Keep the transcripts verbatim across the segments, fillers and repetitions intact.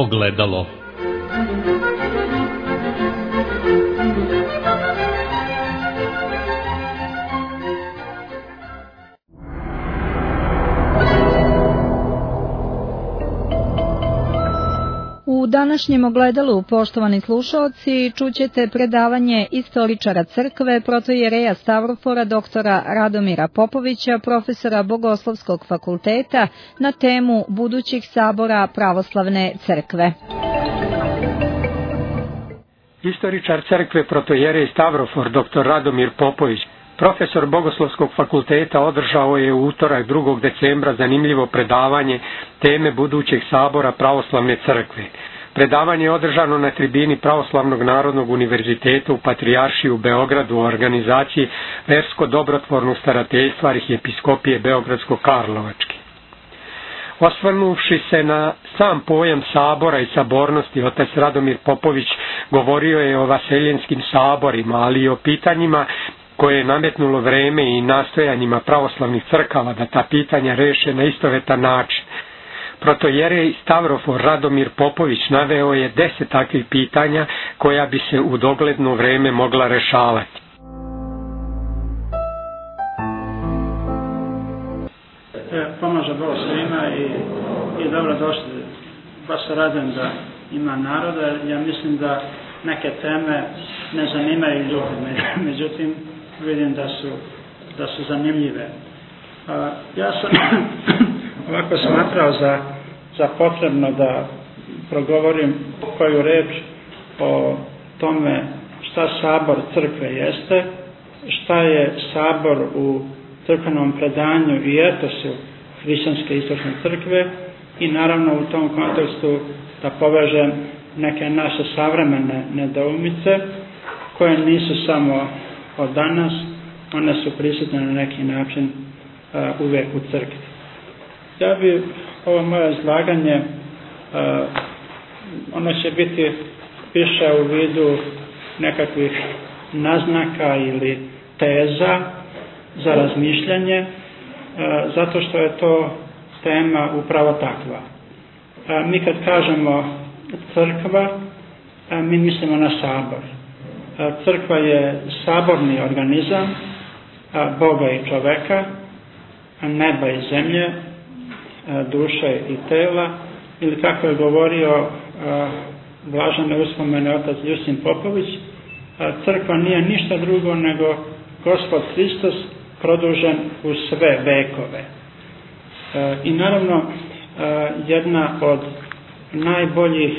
ogledalo. U današnjem ogledalu, poštovani slušaoci, čućete predavanje istoričara crkve protojereja Stavrofora doktora Radomira Popovića, profesora Bogoslovskog fakulteta, na temu budućih sabora pravoslavne crkve. Istoričar crkve protojerej Stavrofor doktor Radomir Popović, profesor Bogoslovskog fakulteta, održao je u utorak drugog decembra zanimljivo predavanje teme budućeg sabora pravoslavne crkve. Predavanje je održano na tribini Pravoslavnog narodnog univerziteta u Patrijaršiji u Beogradu u organizaciji Versko-dobrotvornog starateljstva Arhijepiskopije Beogradsko-Karlovačke. Osvrnuvši se na sam pojam sabora i sabornosti, otac Radomir Popović govorio je o vaseljenskim saborima, ali i o pitanjima koje je nametnulo vreme i nastojanjima pravoslavnih crkava da ta pitanja reše na istovetan način. Protojerej Stavrofor Radomir Popović naveo je deset takvih pitanja koja bi se u dogledno vreme mogla rešavati. Pomaže Bog svima i, i dobro došli. Baš se radim da ima naroda. Ja mislim da neke teme ne zanimaju ljudi, međutim vidim da su, da su zanimljive. A, ja sam ovako smatrao za, za potrebno da progovorim koju reč o tome šta sabor crkve jeste, šta je sabor u crkvenom predanju i etosu hrišćanske istočne crkve i naravno u tom kontekstu da povežem neke naše savremene nedoumice koje nisu samo od danas, one su prisutne na neki način uh, uvek u crkvi. Ja bi ovo moje izlaganje, uh, ono će biti više u vidu nekakvih naznaka ili teza za razmišljanje, uh, zato što je to tema upravo takva. Uh, mi kad kažemo crkva, uh, mi mislimo na sabor. Uh, crkva je saborni organizam uh, Boga i čoveka, neba i zemlje, duše i tela, ili kako je govorio blažene uspomene otac Justin Popović, crkva nije ništa drugo nego Gospod Hristos produžen u sve vekove. I naravno jedna od najboljih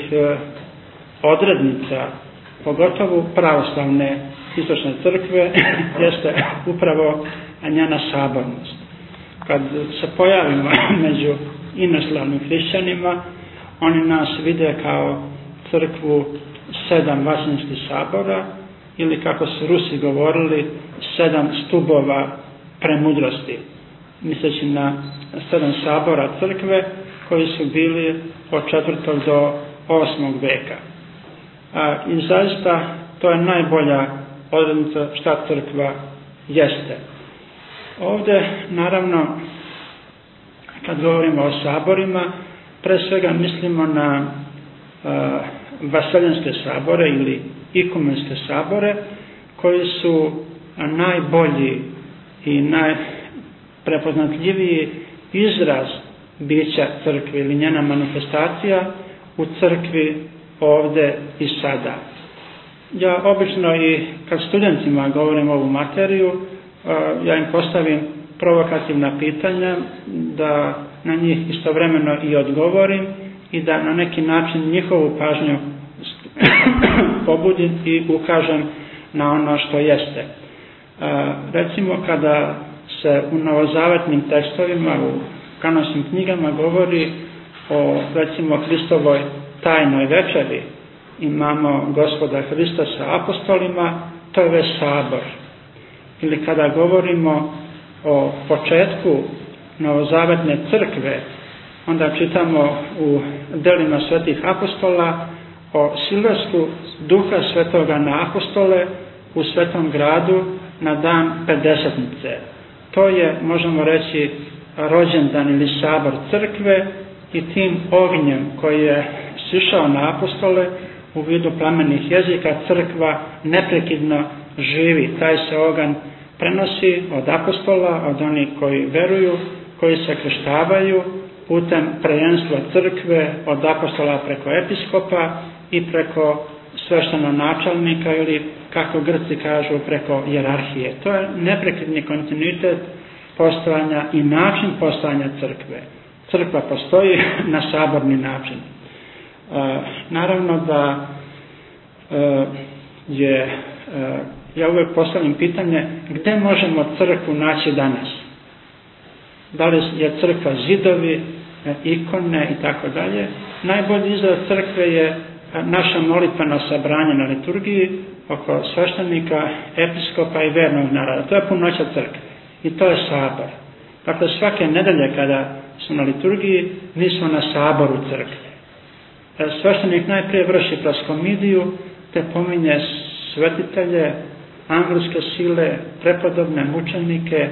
odrednica, pogotovo pravoslavne istočne crkve, jeste upravo njena sabornost. Kad se pojavimo među inoslavnim hrišćanima, oni nas vide kao crkvu sedam vaseljenskih sabora, ili kako su Rusi govorili, sedam stubova premudrosti, misleći na sedam sabora crkve koji su bili od četvrtog do osmog veka. A, I zaista to je najbolja odrednica šta crkva jeste. Ovdje, naravno, kad govorimo o saborima, pre svega mislimo na uh, vaseljenske sabore ili ikumenske sabore, koji su najbolji i najprepoznatljiviji izraz bića crkve ili njena manifestacija u crkvi ovdje i sada. Ja obično i kad studentima govorim ovu materiju, ja im postavim provokativna pitanja, da na njih istovremeno i odgovorim i da na neki način njihovu pažnju pobudim i ukažem na ono što jeste. Recimo, kada se u novozavetnim tekstovima, u kanonskim knjigama govori o, recimo, Hristovoj tajnoj večeri, imamo Gospoda Hrista sa apostolima, to je već sabor. Ili kada govorimo o početku novozavetne crkve, onda čitamo u delima svetih apostola o silasku Duha Svetoga na apostole u Svetom gradu na dan Pedesetnice. To je, možemo reći, rođendan ili sabor crkve i tim ognjem koji je sišao na apostole u vidu plamenih jezika, crkva neprekidno živi. Taj se oganj prenosi od apostola, od onih koji veruju, koji se krštavaju putem prejenstva crkve od apostola preko episkopa i preko sveštenonačelnika ili, kako Grci kažu, preko hijerarhije. To je neprekidni kontinuitet postojanja i način postojanja crkve. Crkva postoji na saborni način. E, naravno da e, je, e, ja uvijek postavljam pitanje, gdje možemo crkvu naći danas? Da li je crkva zidovi, ikone i tako dalje? Najbolji izraz crkve je naša molitveno sabranje na liturgiji oko sveštenika, episkopa i vernog naroda. To je punoća crkve i to je sabor. Dakle, svake nedelje kada smo na liturgiji, mi smo na saboru crkve. Sveštenik najprije vrši proskomidiju, te pominje svetitelje, angelske sile, prepodobne mučenike,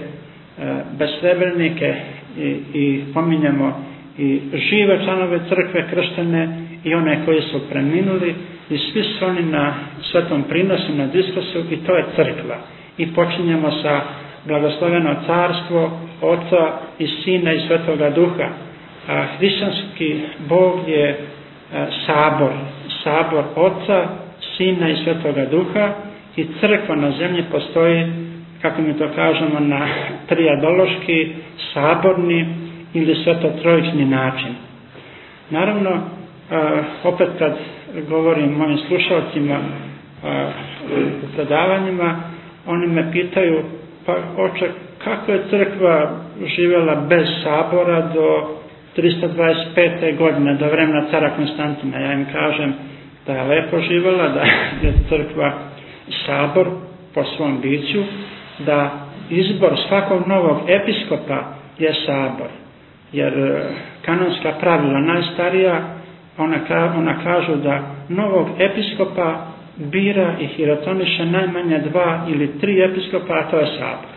besrebrenike i, i pominjemo i žive članove crkve krštene i one koji su preminuli i svi su oni na svetom prinosu, na diskosu i to je crkva. I počinjemo sa blagosloveno carstvo Oca i Sina i Svetoga Duha. A hrišćanski Bog je a, sabor, sabor Oca, Sina i Svetoga Duha i crkva na zemlji postoji, kako mi to kažemo, na trijadološki, saborni ili svetotrojični način. Naravno, a, opet kad govorim mojim slušalcima a, u predavanjima, oni me pitaju, pa oče, kako je crkva živjela bez sabora do tristo dvadeset pete godine, do vremena cara Konstantina? Ja im kažem da je lepo živjela, da je crkva sabor po svom biću, da izbor svakog novog episkopa je sabor. Jer kanonska pravila najstarija, ona, ona kažu da novog episkopa bira i hirotoniše najmanje dva ili tri episkopa, a to je sabor.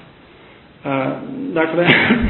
A, dakle,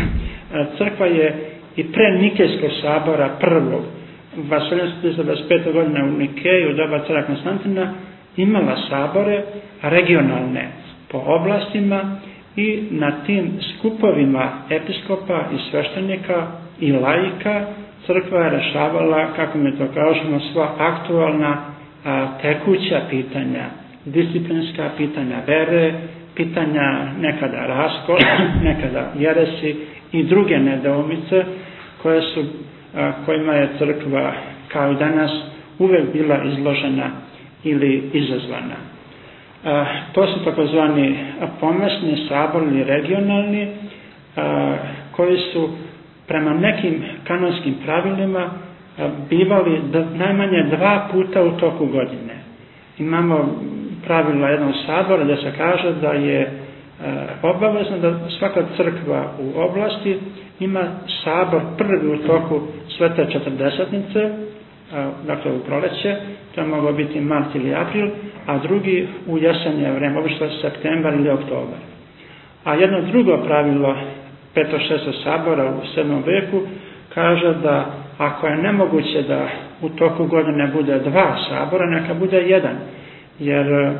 crkva je i pre Nikejskog sabora prvog, tristo dvadeset pete godine u Nikeji, u doba cara Konstantina, imala sabore regionalne po oblastima i na tim skupovima episkopa i sveštenika i laika crkva je rešavala, kako mi to kažemo, sva aktualna a, tekuća pitanja, disciplinska pitanja vere, pitanja nekada raskola, nekada jeresi i druge nedoumice koje su, a, kojima je crkva kao i danas uvek bila izložena ili izazvana. A, to su takozvani pomesni sabor ili regionalni a, koji su prema nekim kanonskim pravilima a, bivali d- najmanje dva puta u toku godine. Imamo pravila jednog sabora da se kaže da je a, obavezno da svaka crkva u oblasti ima sabor prvi u toku Svete četrdesetnice, a, dakle u proleće, to je moglo biti mart ili april, a drugi u jesenje vreme, obično septembar ili oktobar. A jedno drugo pravilo peto šestog sabora u sedmom veku kaže da ako je nemoguće da u toku godine bude dva sabora, neka bude jedan, jer e,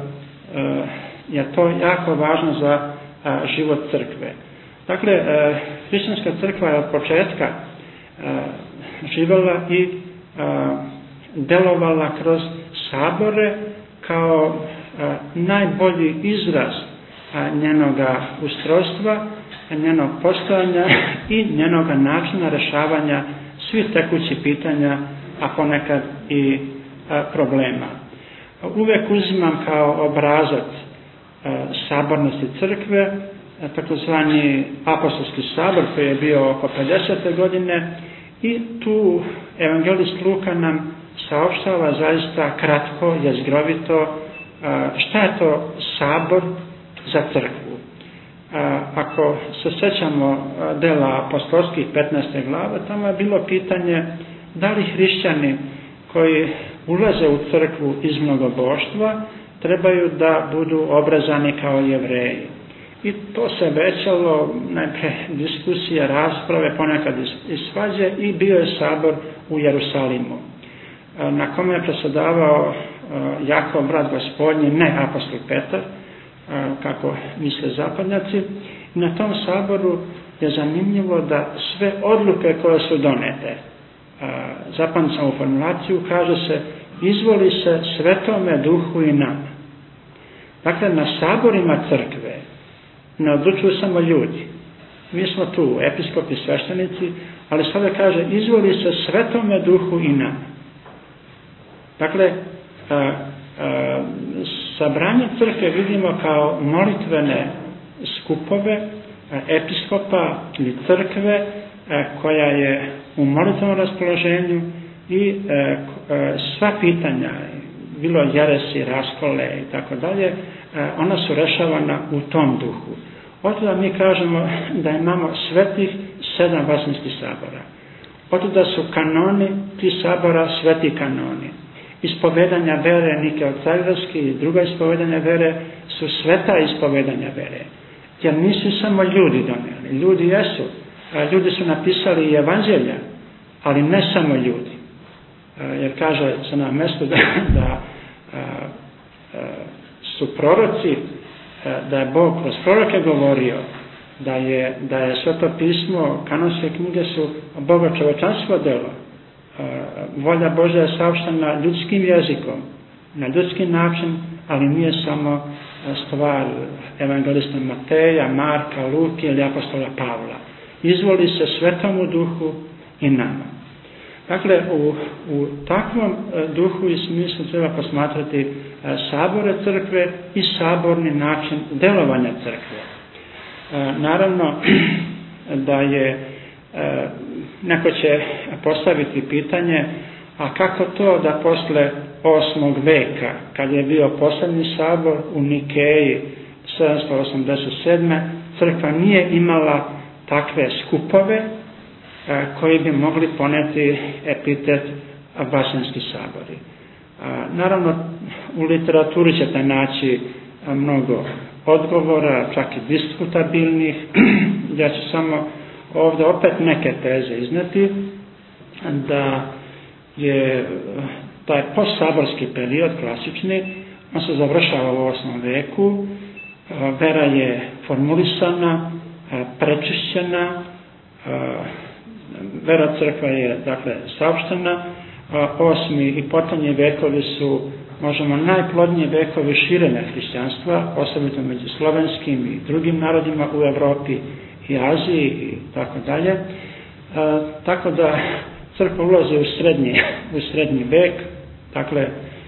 je to jako važno za a, život crkve. Dakle, e, hrišćanska crkva je od početka e, živjela i a, delovala kroz sabore kao a, najbolji izraz a, njenoga ustrojstva, njenog postojanja i njenoga načina rešavanja svih tekućih pitanja, a ponekad i a, problema. Uvek uzimam kao obrazac a, sabornosti crkve takozvani apostolski sabor koji je bio oko pedesete godine i tu evangelist Luka nam saopštava zaista kratko, jezgrovito šta je to sabor za crkvu. Ako se sećamo dela apostolskih petnaeste glave, tamo je bilo pitanje da li hrišćani koji ulaze u crkvu iz mnogoboštva trebaju da budu obrazani kao Jevreji. I to se većalo, najpre diskusije, rasprave, ponekad i svađe i bio je sabor u Jerusalimu. na kome je predsjedavao Jakov, brat Gospodnji, ne apostol Petar, kako misle zapadnjaci. Na tom saboru je zanimljivo da sve odluke koje su donete, zapamtim sam u formulaciju, kaže se izvoli se Svetome Duhu i nama. Dakle, na saborima crkve ne odlučuju samo ljudi. Mi smo tu episkopi, sveštenici, ali sada kaže izvoli se Svetome Duhu i nama. Dakle, a, a, sabranje crkve vidimo kao molitvene skupove a, episkopa ili crkve a, koja je u molitvenom raspoloženju i a, a, sva pitanja, bilo jeresi, raskole i tako dalje, ona su rešavana u tom duhu. Otuda mi kažemo da imamo svetih sedam vaseljenskih sabora. Otuda su kanoni ti sabora sveti kanoni. Ispovedanja vere Nikeocagorski i druga ispovedanja vere su sveta ispovedanja vere. Jer nisu samo ljudi donijeli. Ljudi jesu. Ljudi su napisali i evanđelja, ali ne samo ljudi. Jer kaže se na mjestu da, da a, a, su proroci, da je Bog kroz proroke govorio, da je, da je Sveto pismo, kanonske knjige su Boga čovečansko delo. Volja Božja je saopštena ljudskim jezikom, na ljudski način, ali nije samo stvar evangelista Mateja, Marka, Luke ili apostola Pavla. Izvoli se Svetomu Duhu i nama. Dakle, u, u takvom duhu i smislu treba posmatrati sabore crkve i saborni način delovanja crkve. Naravno da je, neko će postaviti pitanje, a kako to da posle osmog veka, kad je bio posljednji sabor u Nikeji sedamsto osamdeset sedme crkva nije imala takve skupove koji bi mogli poneti epitet vaseljenski sabori. Naravno, u literaturi ćete naći mnogo odgovora, čak i diskutabilnih. Ja ću samo ovdje opet neke teze izneti, da je taj postsaborski period klasični, on se završava u osmom veku, vera je formulisana, prečišćena, vera crkva je, dakle, saopštena. Osmi i potonji vekovi su, možemo, najplodniji vekovi širenja hrišćanstva, osobito među slovenskim i drugim narodima u Evropi i Aziji i tako dalje. Tako da crkva ulazi u srednji, u srednji vek, dakle,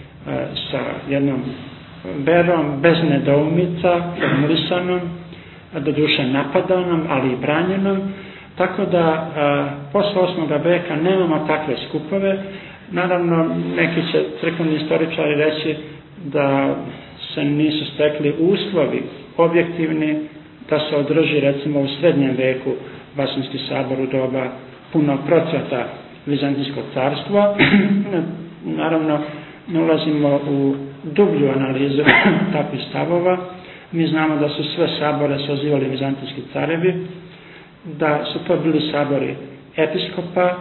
sa jednom verom bez nedoumica, formulisanom, doduše napadanom, ali i branjenom. Tako da a, posle osmog veka nemamo takve skupove. Naravno, neki će crkveni istoričari reći da se nisu stekli uslovi objektivni da se održi, recimo, u srednjem veku vaseljenski sabor u doba punog procvata Vizantijskog carstva. Naravno, ne ulazimo u dublju analizu takvih stavova. Mi znamo da su sve sabore sazivali vizantijski carevi, da su to bili sabori episkopa,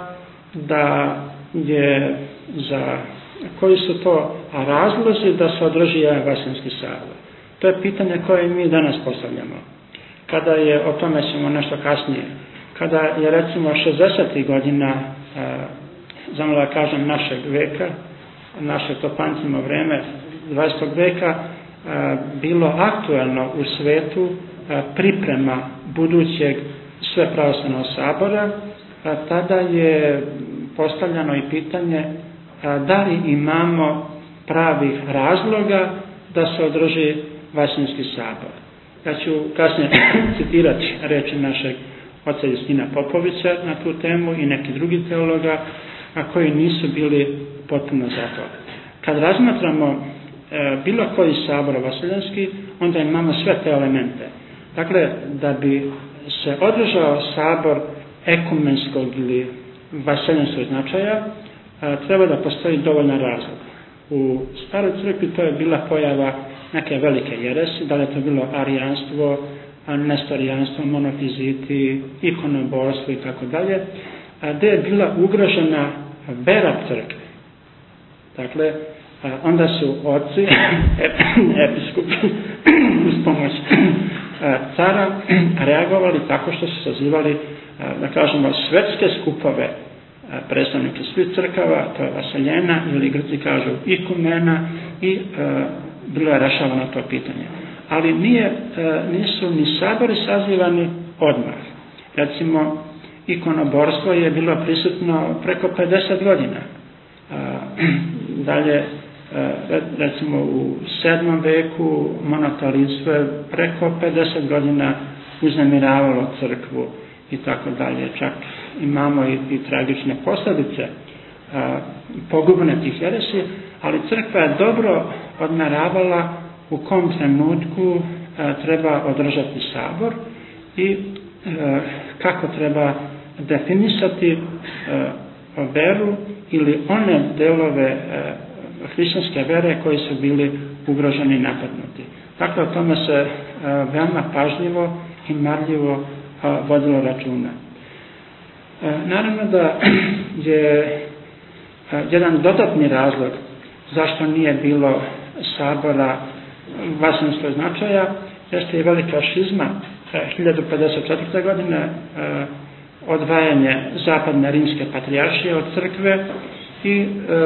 da je za koji su to razlozi da se održi jedan vaseljenski sabor. To je pitanje koje mi danas postavljamo. Kada je, o tome ćemo nešto kasnije, kada je recimo šezdesetih godina, znam da kažem našeg veka, naše topancima vreme dvadesetog veka, bilo aktuelno u svetu priprema budućeg Svepravoslavnog sabora, tada je postavljeno i pitanje da li imamo pravih razloga da se održi vaseljenski sabor. Ja ću kasnije citirati reči našeg oca Justina Popovića na tu temu i neki drugi teologa, a koji nisu bili potpuno za to. Kad razmatramo e, bilo koji sabor vaseljenski, onda imamo sve te elemente. Dakle, da bi se održao sabor ekumenskog ili vaseljenskog značaja, a, treba da postoji dovoljan razlog. U staroj crkvi to je bila pojava neke velike jeresi, da li je to bilo arijanstvo, nestorijanstvo, monofiziti, ikonobostvo i tako dalje, gdje je bila ugrožena vera crkve. Dakle, onda su oci, episkopi, uz pomoć cara, reagovali tako što su sazivali, da kažemo, svetske skupove predstavnike svih crkava, to je vaseljena, ili Grci kažu ikumena, i bilo je rešavano to pitanje. Ali nije, nisu ni sabori sazivani odmah. Recimo, ikonoborstvo je bilo prisutno preko pedeset godina. Dalje, recimo u sedmom veku monotelistvo je preko pedeset godina uznemiravalo crkvu i tako dalje. Čak imamo i, i tragične posljedice pogubne tih heresi, ali crkva je dobro odmeravala u kom trenutku treba održati sabor i kako treba definisati veru ili one delove hrišćanske vere koji su bili ugroženi i napadnuti. Dakle, o tome se veoma pažljivo i marljivo vodilo računa. Naravno da je jedan dodatni razlog zašto nije bilo sabora vaseljenskog značaja jeste i velika šizma hiljadu pedeset četvrte. godine, odvajanje zapadne rimske patrijaršije od crkve i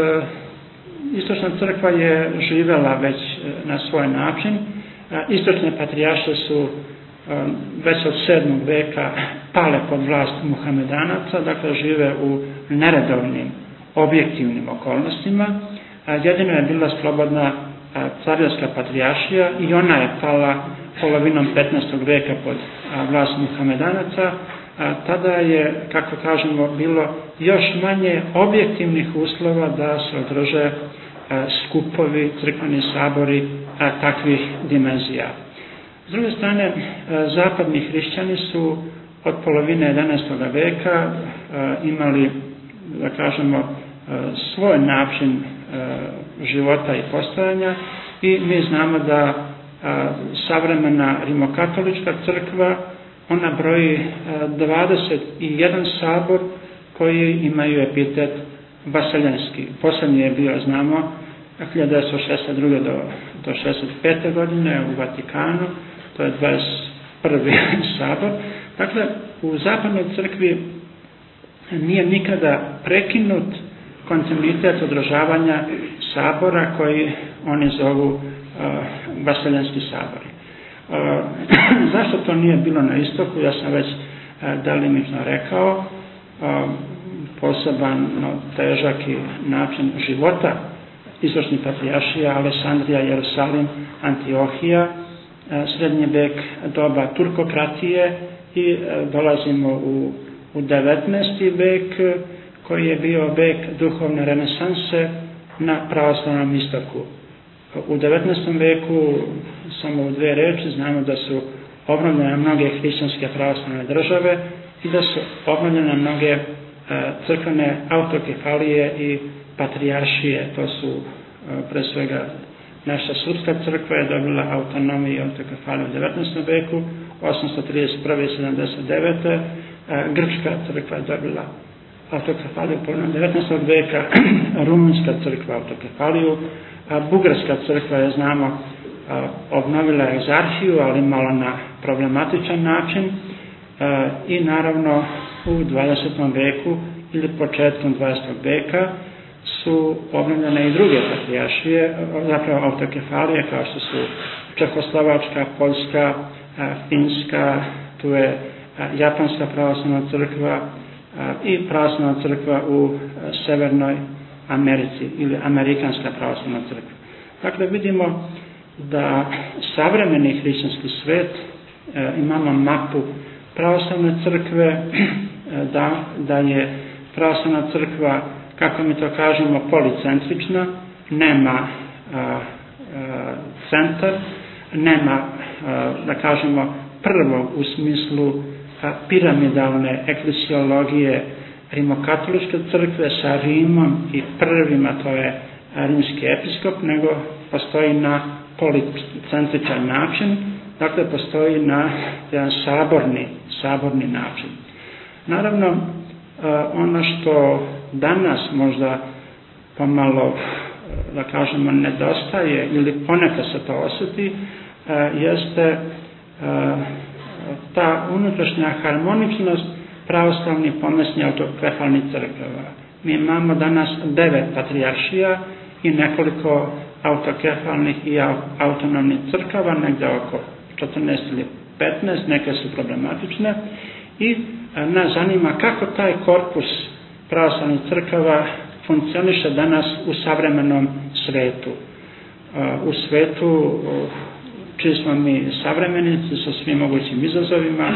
istočna crkva je živela već na svoj način. Istočne patrijaršije su već od sedmog veka pale pod vlast Muhamedanaca, dakle žive u neredovnim, objektivnim okolnostima. Jedino je bila slobodna Carevska patrijaršija i ona je pala polovinom petnaestog veka pod vlast Muhamedanaca. Tada je, kako kažemo, bilo još manje objektivnih uslova da se održe skupovi, crkveni sabori takvih dimenzija. S druge strane, zapadni hrišćani su od polovine jedanaestog veka imali, da kažemo, svoj način života i postojanja i mi znamo da savremena rimokatolička crkva, ona broji dvadeset jedan sabor koji imaju epitet vaseljenski. Posljednji je bio, znamo, hiljadu devetsto šezdeset druge do, do šezdeset pete. godine u Vatikanu, to je dvadeset prvi sabor. Dakle, u zapadnoj crkvi nije nikada prekinut kontinuitet održavanja sabora koji oni zovu uh, vaseljenski sabori. Uh, zašto to nije bilo na istoku, ja sam već uh, delimično rekao, uh, poseban, no, težak i način života istočnih patrijaršija, Alesandrija, Jerusalim, Antiohija, uh, srednji vek, doba turkokratije i uh, dolazimo u, u devetnaesti. vek, koji je bio vek duhovne renesanse na pravoslavnom istoku. U devetnaestom. veku, samo u dve reči, znamo da su obnovljene mnoge hrišćanske pravoslavne države i da su obnovljene mnoge e, crkvene autokefalije i patrijaršije. To su e, pre svega naša srpska crkva je dobila autonomiju i autokefaliju u devetnaestom. veku, osamsto trideset prve. i sedamdeset devete. E, grčka crkva je dobila autokefaliju polovinom devetnaestog. veka, rumunjska crkva autokefaliju, a bugarska crkva je, znamo, obnovila egzarhiju, ali malo na problematičan način, i naravno u dvadesetom. veku ili početkom dvadesetog. veka su obnovljene i druge patrijaršije, zapravo autokefalije, kao što su Čehoslovačka, Poljska, Finska, tu je Japanska pravoslavna crkva i pravoslavna crkva u Severnoj Americi ili Amerikanska pravoslavna crkva. Dakle, vidimo da savremeni hrišćanski svet, e, imamo mapu pravoslavne crkve, da, da je pravoslavna crkva, kako mi to kažemo, policentrična, nema a, a, centar, nema, a, da kažemo, prvo u smislu a, piramidalne eklesiologije rimokatoličke crkve sa Rimom i prvima, to je rimski episkop, nego postoji na policentričan način, dakle postoji na jedan saborni, saborni način. Naravno, ono što danas možda pomalo da kažemo, nedostaje ili ponekad se to osjeti, jeste ta unutrašnja harmoničnost pravoslavnih, pomesnih, autokefalnih crkava. Mi imamo danas devet patrijaršija i nekoliko autokefalnih i autonomnih crkava, negdje oko četrnaest ili petnaest, neke su problematične, i nas zanima kako taj korpus pravoslavnih crkava funkcioniše danas u savremenom svetu. U svetu čiji smo mi savremenici sa svim mogućim izazovima,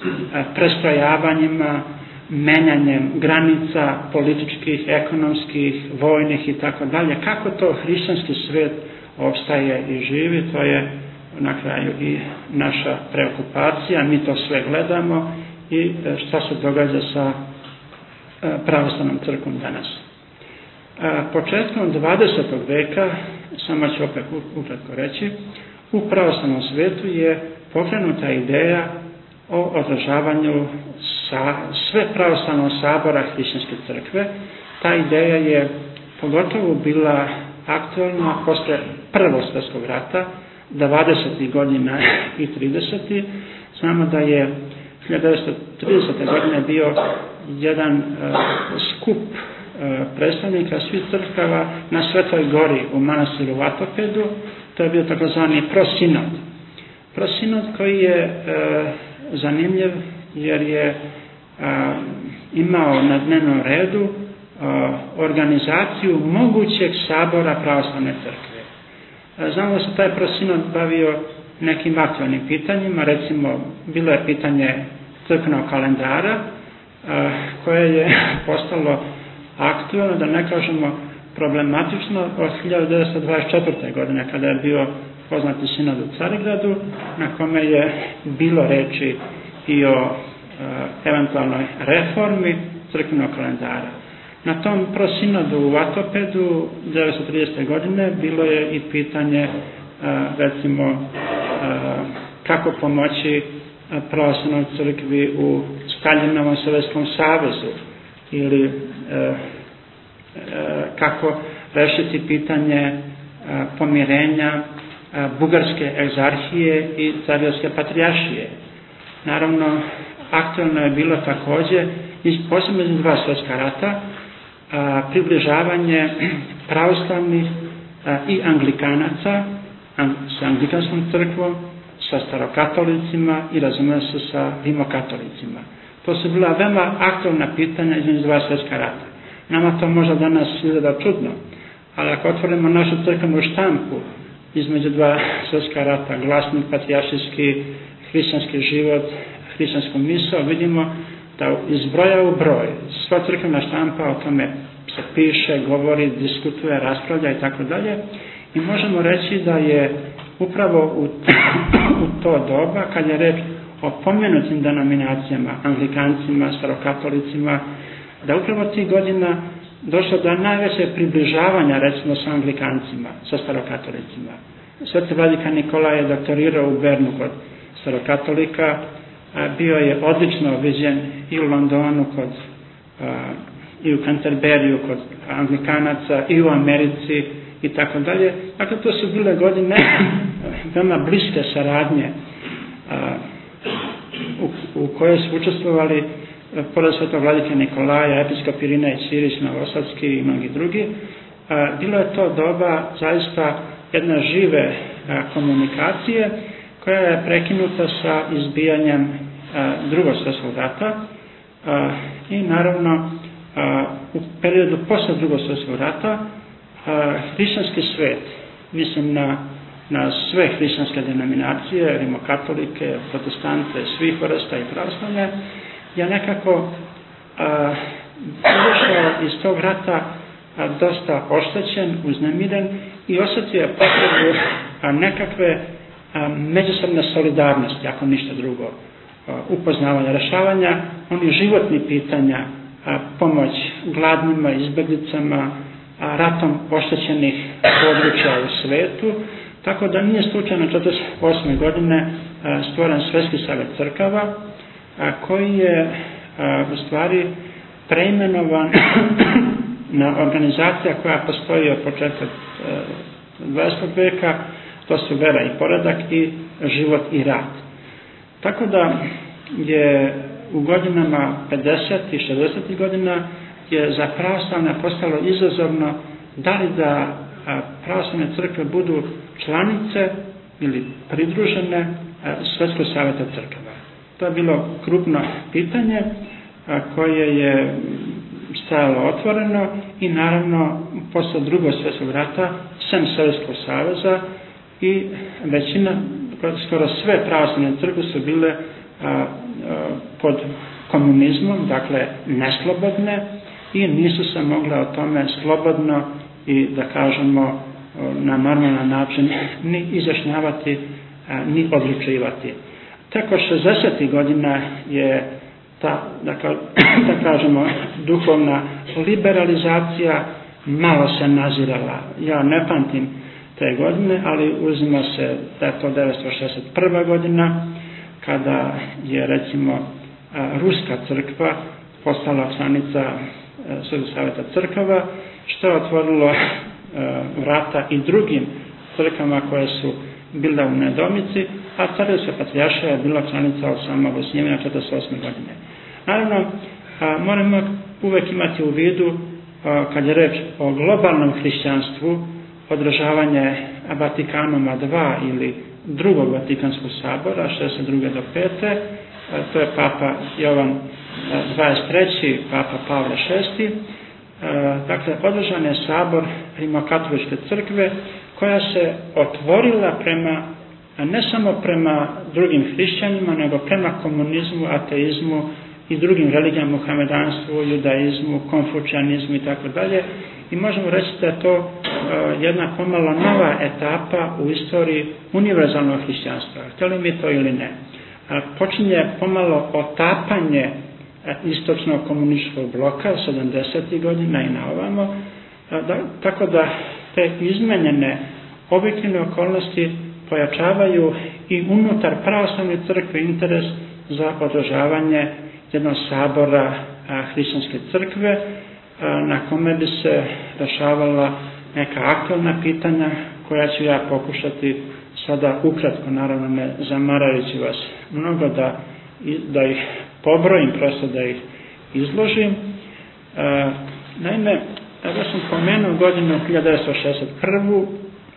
prestrojavanjima, menjanjem granica političkih, ekonomskih, vojnih i tako dalje. Kako to hrišćanski svet opstaje i živi, to je na kraju i naša preokupacija. Mi to sve gledamo i šta se događa sa pravoslavnom crkvom danas. Početkom dvadesetog veka, samo ću opet ukratko reći, u pravoslavnom svetu je pokrenuta ideja o održavanju sa, sve pravoslavnog sabora hrišćanske crkve. Ta ideja je pogotovo bila aktualna posle Prvog svjetskog rata, dvadesetih godina i tridesetih. Znamo da je hiljadu devetsto tridesete godine bio jedan uh, skup uh, predstavnika svih crkava na Svetoj gori u manastiru Vatopedu. To je bio takozvani prosinod. Prosinod koji je uh, zanimljiv jer je uh, imao na dnevnom redu uh, organizaciju mogućeg sabora pravoslavne crkve. Uh, znamo da se taj prosinod bavio nekim aktualnim pitanjima, recimo bilo je pitanje crkvenog kalendara, koje je postalo aktualno, da ne kažemo problematično, od hiljadu devetsto dvadeset četvrte. godine, kada je bio poznati sinod u Carigradu, na kome je bilo reči i o e, eventualnoj reformi crkvenog kalendara. Na tom prosinodu u Vatopedu devetsto tridesete. godine bilo je i pitanje e, recimo e, kako pomoći pravoslavnoj crkvi u Staljinovom Sovjetskom savezu ili e, e, kako rešiti pitanje e, pomirenja e, Bugarske egzarhije i Carevske patrijaršije. Naravno, aktualno je bilo također, posebno iz dva svjetska rata, a, približavanje pravoslavnih a, i anglikanaca ang, sa anglikanskom crkvom, sa starokatolicima i razumije se sa rimokatolicima. To su bila veoma aktualna pitanja između dva svjetska rata. Nama to možda danas izgleda čudno, ali ako otvorimo našu crkvenu štampu između dva svjetska rata, glasnik, patrijaršijski, hrišćanski život, hrišćansku misao, vidimo da iz broja u broj sva crkvena štampa o tome se piše, govori, diskutuje, raspravlja i tako dalje. I možemo reći da je upravo u, u to doba, kad je reč o pomenutim denominacijama, anglikancima, starokatolicima, da upravo tih godina došlo do najveće približavanja, recimo, sa anglikancima, sa starokatolicima. Sveti vladika Nikolaj je doktorirao u Bernu kod starokatolika, bio je odlično viđen i u Londonu kod, i u Canterburyju kod anglikanaca, i u Americi i tako dalje. Dakle, to su bile godine veoma bliske saradnje u, u kojoj su učestvovali pored svetog vladike Nikolaja, episkop Irina i Sirić Novosadski i mnogi drugi. Bilo je to doba zaista jedne žive komunikacije koja je prekinuta sa izbijanjem drugog svjetskog rata i naravno u periodu posle drugog svjetskog rata hrišćanski svet, mislim na, na sve hrišćanske denominacije, rimokatolike, protestante, svih vrsta i pravoslavne, je nekako izašao iz tog rata a, dosta oštećen, uznemiren i osjetio je potrebu a, nekakve a, međusobne solidarnosti, ako ništa drugo, a, upoznavanja, rešavanja onih životnih pitanja, a, pomoć gladnima, izbeglicama, a, ratom oštećenih područja u svetu, tako da nije slučajno četrdeset osme. godine a, stvoren Svetski savet crkava, a, koji je a, u stvari preimenovan na organizacija koja postoji od početka dvadesetog veka, to su vera i poredak i život i rad. Tako da je u godinama pedesetih i šezdesetih godina je za pravoslavne postalo izazovno da li da pravoslavne crkve budu članice ili pridružene Svetskog saveta crkava. To je bilo krupno pitanje koje je stajalo otvoreno i naravno posle drugog svjetskog rata sem Sovjetskog saveza i većina, skoro sve pravoslavne crkve su bile a, a, pod komunizmom, dakle neslobodne i nisu se mogle o tome slobodno i da kažemo na normalan način ni izjašnjavati a, ni odlučivati. Tek od šezdesetih godina je ta, da, da kažemo, duhovna liberalizacija malo se nazirala. Ja ne pamtim te godine, ali uzima se da je to devetsto šezdeset prva godina, kada je recimo Ruska crkva postala članica Svetskog saveta crkava, što je otvorilo vrata i drugim crkvama koje su bile u nedoumici, a Carevska patrijaršija je bila članica od samog osnivanja četrdeset osme godine. Naravno, moramo uvek imati u vidu, kad je reč o globalnom hrišćanstvu, održavanje Vatikanuma dva ili drugog Vatikanskog sabora, šezdeset druge do pete, to je Papa Jovan dvadeset treći, Papa Pavle šesti. Dakle, održan je sabor Rimokatoličke crkve koja se otvorila prema, ne samo prema drugim hrišćanima, nego prema komunizmu, ateizmu i drugim religijama, muhamedanstvu, judaizmu, konfučanizmu i tako dalje. I možemo reći da je to uh, jedna pomalo nova etapa u istoriji univerzalnog hrišćanstva. Htjeli mi to ili ne. Uh, počinje pomalo otapanje uh, istočnog komunističkog bloka sedamdesetih godina i na ovamo. Uh, da, tako da te izmenjene objektivne okolnosti pojačavaju i unutar pravoslavne crkve interes za održavanje jednog sabora a, hrišćanske crkve a, na kome bi se rešavala neka aktualna pitanja koja ću ja pokušati sada ukratko, naravno ne zamarajući vas mnogo da, da ih pobrojim, prosto da ih izložim. A, naime, ja sam pomenuo godinu hiljadu devetsto šezdeset prvu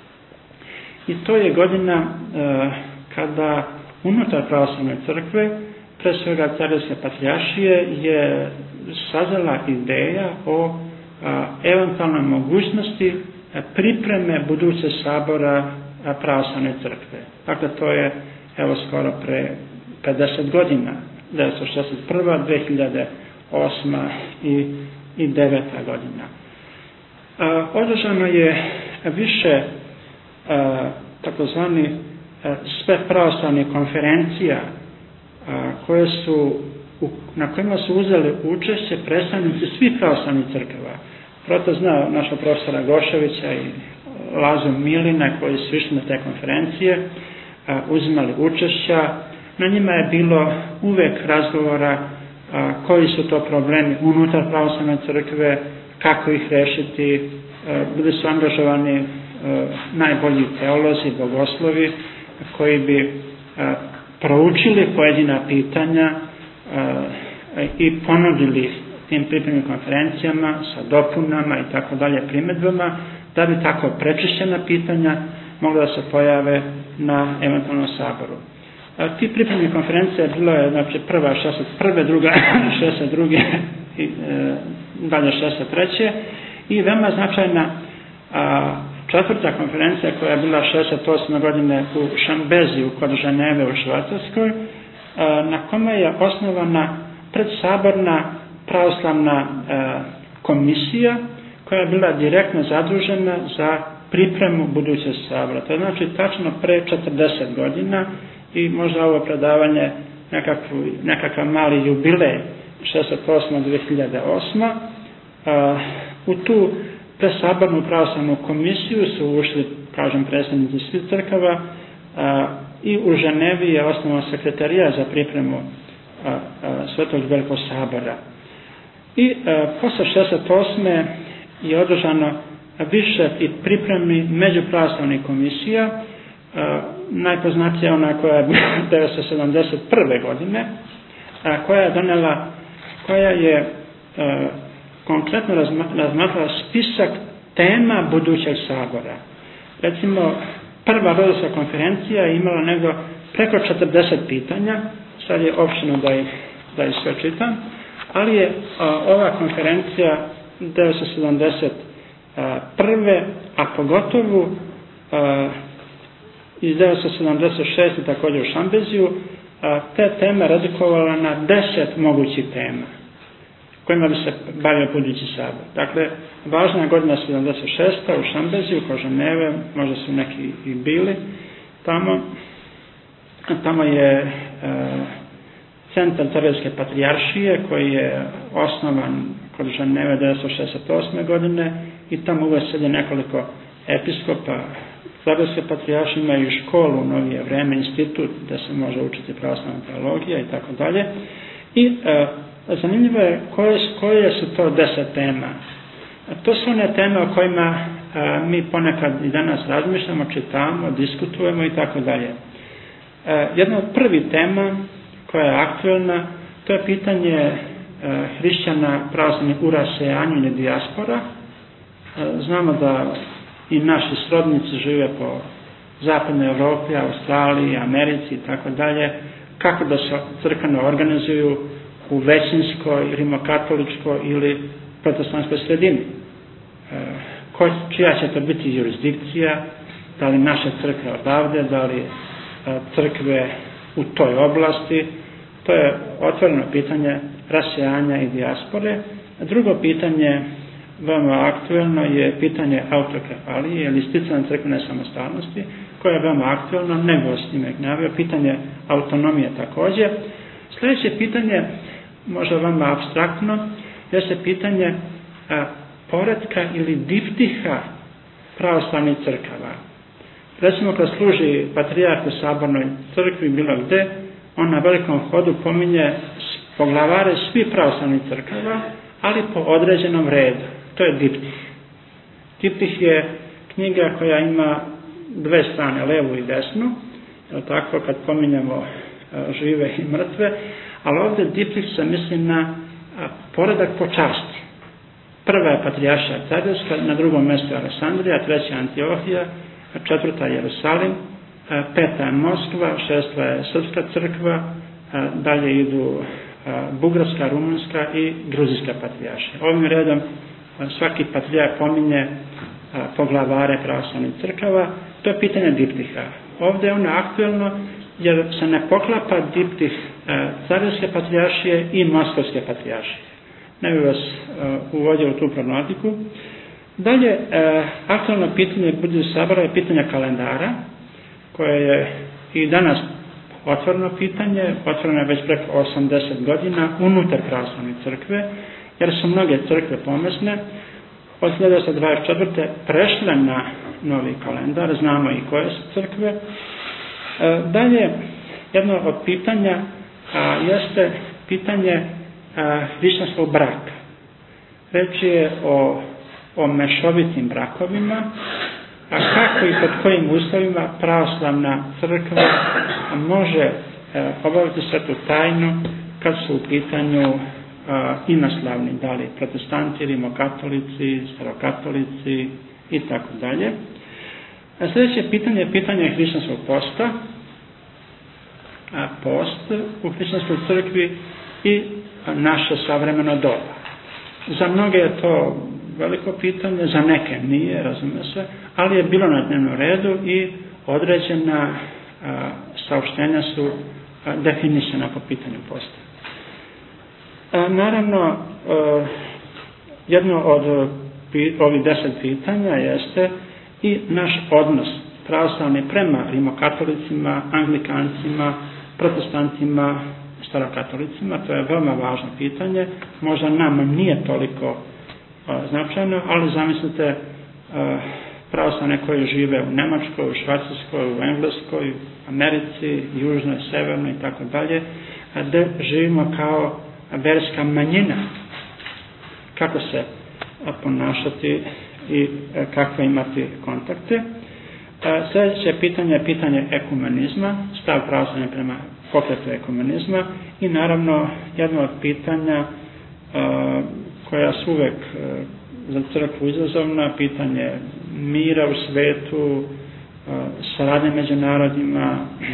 i to je godina a, kada unutar pravoslavne crkve, pre svega Carevske patrijaršije, je sazela ideja o a, eventualnoj mogućnosti a, pripreme buduće sabora a, pravoslavne crkve. Dakle, to je evo skoro pre pedeset godina, devetsto šezdeset prva, dve hiljade osma i, i deveta godina. A, održano je više a, takozvani a, sve pravoslavnih konferencija koje su, na kojima su uzeli učešće predstavnici svih pravoslavnih crkava. Proto zna naša profesora Goševića i Lazo Milina koji su išli na te konferencije, uzimali učešća. Na njima je bilo uvek razgovora koji su to problemi unutar pravoslavne crkve, kako ih rešiti. Bili su angažovani najbolji teolozi, bogoslovi koji bi proučili pojedina pitanja e, i ponudili tim pripremnim konferencijama sa dopunama i tako dalje primedbama, da bi tako prečišćena pitanja mogla da se pojave na eventualnom saboru. E, ti pripremni konferencije bilo je, znači, prva šezdeset prve, druga šezdeset druge i e, dalje šezdeset treće i veoma značajna a, četvrta konferencija koja je bila šezdeset osme godine u Šambeziju kod Ženeve u Švajcarskoj, na kome je osnovana predsaborna pravoslavna komisija koja je bila direktno zadužena za pripremu budućeg sabora. To je znači tačno pre četrdeset godina i možda ovo predavanje nekakav, nekakav mali jubilej šezdeset osma do dve hiljade osme. U tu presabornu pravoslavnu komisiju su ušli, kažem, predstavnici svih crkava a, i u Ženevi je osnovan sekretarija za pripremu a, a, Svetog velikog sabora. I a, posle šezdeset osme je održano više i pripremi međupravoslavnih komisija. Najpoznatija ona koja je devetsto sedamdeset prve godine, koja je donela, koja je konkretno razmatrala spisak tema budućeg sabora. Recimo, prva Rodosska konferencija je imala nego preko četrdeset pitanja, sad je opšteno da ih, da ih sve čitam, ali je a, ova konferencija devetsto sedamdeset prve, a pogotovo a, iz devetsto sedamdeset šeste također u Šambeziju, a, te teme redukovala na deset mogućih tema kojima bi se bavio budući sabor. Dakle, važna je godina sedamdeset šesta u Šambeziju, kod Ženeve, možda su neki i bili tamo. Tamo je e, centar Crnogorske patrijaršije koji je osnovan kod Ženeve devetsto šezdeset osme godine i tamo uveselje nekoliko episkopa. Crnogorske patrijaršije imaju i školu u novije vreme, institut gdje se može učiti pravoslavna teologija i tako dalje. I e, zanimljivo je koje, koje su to deset tema. To su one teme o kojima e, mi ponekad i danas razmišljamo, čitamo, diskutujemo i tako dalje. Jedna od prvih tema koja je aktuelna, to je pitanje e, hrišćana pravoslavnih u rasejanju ili dijaspora. E, znamo da i naši srodnici žive po zapadnoj Europi, Australiji, Americi i tako dalje, kako da se crkveno organizuju u većinskoj, rimokatoličkoj ili protestantskoj sredini. E, ko, čija će to biti jurisdikcija, da li naše crkve odavde, da li crkve u toj oblasti. To je otvoreno pitanje rasejanja i dijaspore. Drugo pitanje, veoma aktuelno, je pitanje autokefalije ili sticanja crkvene samostalnosti, koje je veoma aktuelno, nego s njime gnjavio, pitanje autonomije također. Sljedeće pitanje, možda veoma apstraktno, je se pitanje a, poretka ili diptiha pravoslavnih crkava. Recimo, kad služi patrijarh u sabornoj crkvi bilo gde, on na velikom hodu pominje poglavare svih pravoslavnih crkava, ali po određenom redu. To je diptih. Diptih je knjiga koja ima dve strane, levu i desnu, je tako, kad pominjemo a, žive i mrtve, ali ovdje diptih se misli na a, poredak po časti. Prva je patrijaršija Crnogorska, na drugom mjestu je Aleksandrija, treća Antiohija, četvrta je Jerusalim, peta je Moskva, šesta je Srpska crkva, dalje idu Bugarska, Rumunska i Gruzijska patrijaršija. Ovim redom svaki patrijarh pominje poglavare pravoslavnih crkava. To je pitanje diptiha. Ovdje je ono aktuelno jer se ne poklapa diptih Crnogorske patrijaršije i Moskovske patrijaršije. Ne bih vas uvodio u tu problematiku. Dalje, e, aktualno pitanje budućeg sabora je pitanje kalendara, koje je i danas otvoreno pitanje, otvoreno je već preko osamdeset godina unutar pravoslavne crkve, jer su mnoge crkve pomesne od hiljadu devetsto dvadeset četvrte prešle na novi kalendar, znamo i koje su crkve. E, dalje, jedno od pitanja a, jeste pitanje hrišćanskog braka. Reč je o o mešovitim brakovima, a kako i pod kojim uslovima pravoslavna crkva može e, obaviti svetu tajnu kad su u pitanju e, inoslavni, da li protestanti, rimokatolici, starokatolici i tako dalje. Sljedeće pitanje je pitanje hrišćanskog posta, a post u hrišćanskoj crkvi i naše savremeno doba. Za mnoge je to veliko pitanje, za neke nije, razumije se, ali je bilo na dnevnom redu i određena a, saopštenja su a, definisana po pitanju posta. A, naravno, a, jedno od pi, ovih deset pitanja jeste i naš odnos pravoslavni prema rimokatolicima, anglikancima, protestantima, starokatolicima. To je veoma važno pitanje. Možda nama nije toliko značajno, ali zamislite pravoslavne koji žive u Njemačkoj, u Švajcarskoj, u Engleskoj, Americi, Južnoj, Severnoj i tako dalje, gdje živimo kao verska manjina. Kako se ponašati i kakve imati kontakte. Sljedeće pitanje je pitanje ekumenizma, stav pravoslavlja prema pokretu ekumenizma i naravno jedno od pitanja koja su uvek za crkvu izazovna, pitanje mira u svetu, saradnje među narodima,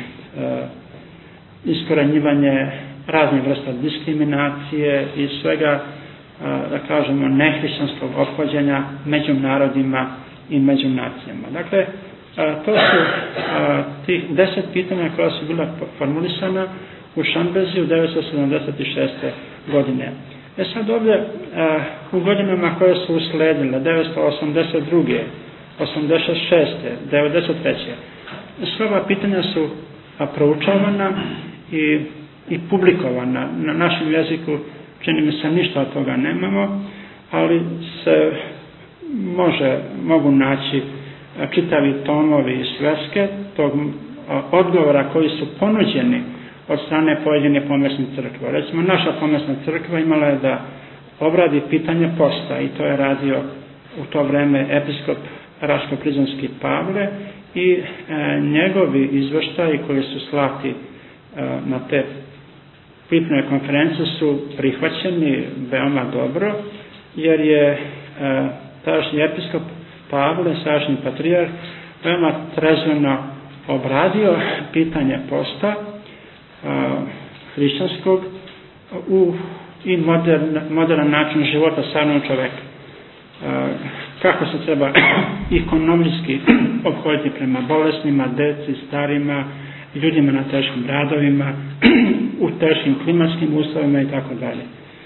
iskorenjivanje raznih vrsta diskriminacije i svega, da kažemo, nehrišćanskog ophođenja među narodima i među nacijama. Dakle, to su tih deset pitanja koja su bila formulisana u Šambezi u devetsto sedamdeset šeste. godine. E sad ovdje u godinama koje su usledile, devetsto osamdeset druge. osamdeset šeste. devedeset treće. Sva ova pitanja su proučavana i, i publikovana. Na našem jeziku čini mi se ništa od toga nemamo, ali se može, mogu naći čitavi tomovi i sveske tog odgovora koji su ponuđeni od strane pojedine pomesne crkve. Recimo, naša pomesna crkva imala je da obradi pitanje posta i to je radio u to vreme episkop Raško-Prizrenski Pavle i e, njegovi izveštaji koji su slati e, na te pitne konferencije su prihvaćeni veoma dobro, jer je e, tadašnji episkop Pavle, sadašnji patrijarh, veoma trezveno obradio pitanje posta hrišćanskog u i modern, modern način života savremenog čoveka. Kako se treba ekonomski ophoditi prema bolesnima, deci, starima, ljudima na teškim radovima, u teškim klimatskim uslovima i tako dalje.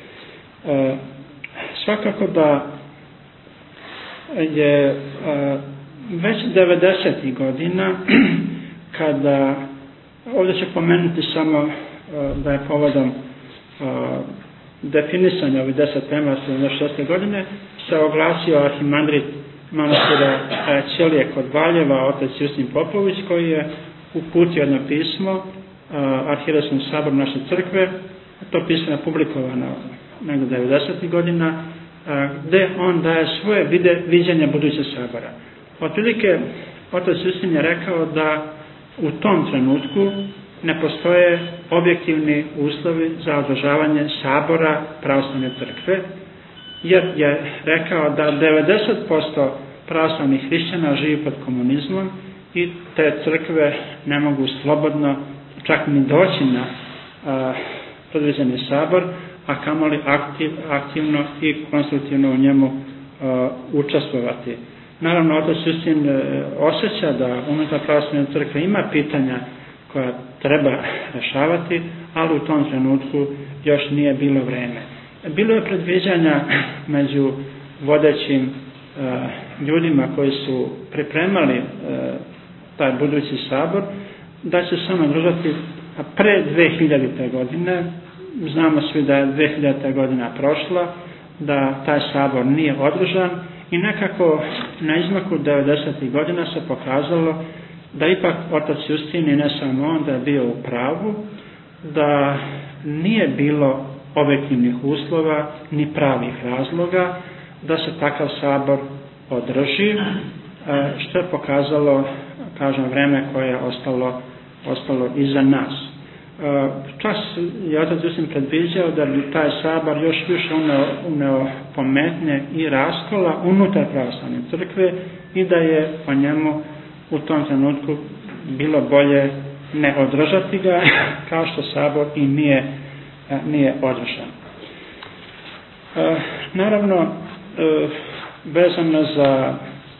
Svakako da je već devedesetih godina, kada, ovdje ću pomenuti samo da je povodom definisanja ovih deset tema sedamdeset šeste. godine se oglasio arhimandrit manastira Ćelije kod Valjeva, otac Justin Popović, koji je uputio jedno pismo Arhierejskom saboru naše crkve. To pismo je publikovano negdje devedesetih. godina, gde on daje svoje vide, viđenje budućeg sabora. Otprilike, otac Justin je rekao da u tom trenutku ne postoje objektivni uslovi za održavanje sabora pravoslavne crkve, jer je rekao da devedeset posto pravoslavnih hrišćana živi pod komunizmom i te crkve ne mogu slobodno čak ni doći na a, predviđeni sabor, a kamoli aktiv, aktivno i konstruktivno u njemu a, učestvovati. Naravno, otac Justin e, osjeća da unutar pravoslavne crkve ima pitanja koja treba rešavati, ali u tom trenutku još nije bilo vreme. Bilo je predviđanja među vodećim e, ljudima koji su pripremali e, taj budući sabor, da će se on održati pre dve hiljadite. godine. Znamo svi da je dve hiljadita. godina prošla, da taj sabor nije održan i nekako na izmaku devedesetih. godina se pokazalo da ipak otac Justin i ne samo on da je bio u pravu, da nije bilo objektivnih uslova ni pravih razloga da se takav sabor održi, što je pokazalo, kažem, vreme koje je ostalo, ostalo iza nas. Čas je otac Justin predviđao da bi taj sabor još više uneo, uneo pometnje i raskola unutar pravoslavne crkve i da je po njemu u tom trenutku bilo bolje ne održati ga, kao što sabor i nije, nije održan. E, naravno, e, vezano za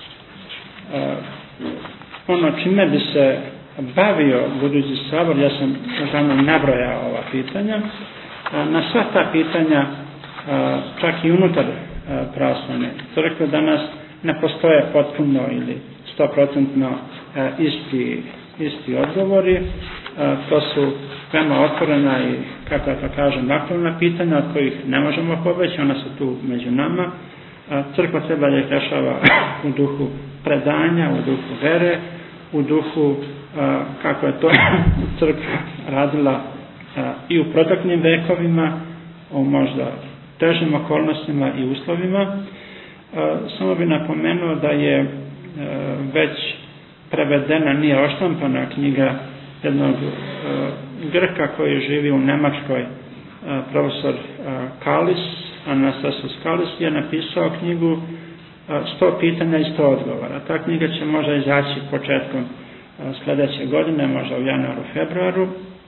e, ono čime bi se bavio budući sabor, ja sam uglavnom nabrojao ova pitanja. E, na sva ta pitanja, e, čak i unutar e, pravoslavne crkve danas ne postoje potpuno ili stoprocentno e, isti, isti odgovori. E, to su veoma otvorena i, kako ja to kažem, aktualna pitanja od kojih ne možemo pobeći, ona su tu među nama. E, crkva treba da ih rešava u duhu predanja, u duhu vere, u duhu e, kako je to crkva radila e, i u proteklim vekovima, u možda težim okolnostima i uslovima. Samo bi napomenuo da je već prevedena, nije oštampana knjiga jednog Grka koji živi u Njemačkoj, profesor Kalis, Anastasios Kalis, je napisao knjigu sto pitanja i sto odgovora. Ta knjiga će možda izaći početkom sljedeće godine, možda u januaru, februaru.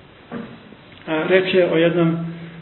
Reč je o jednom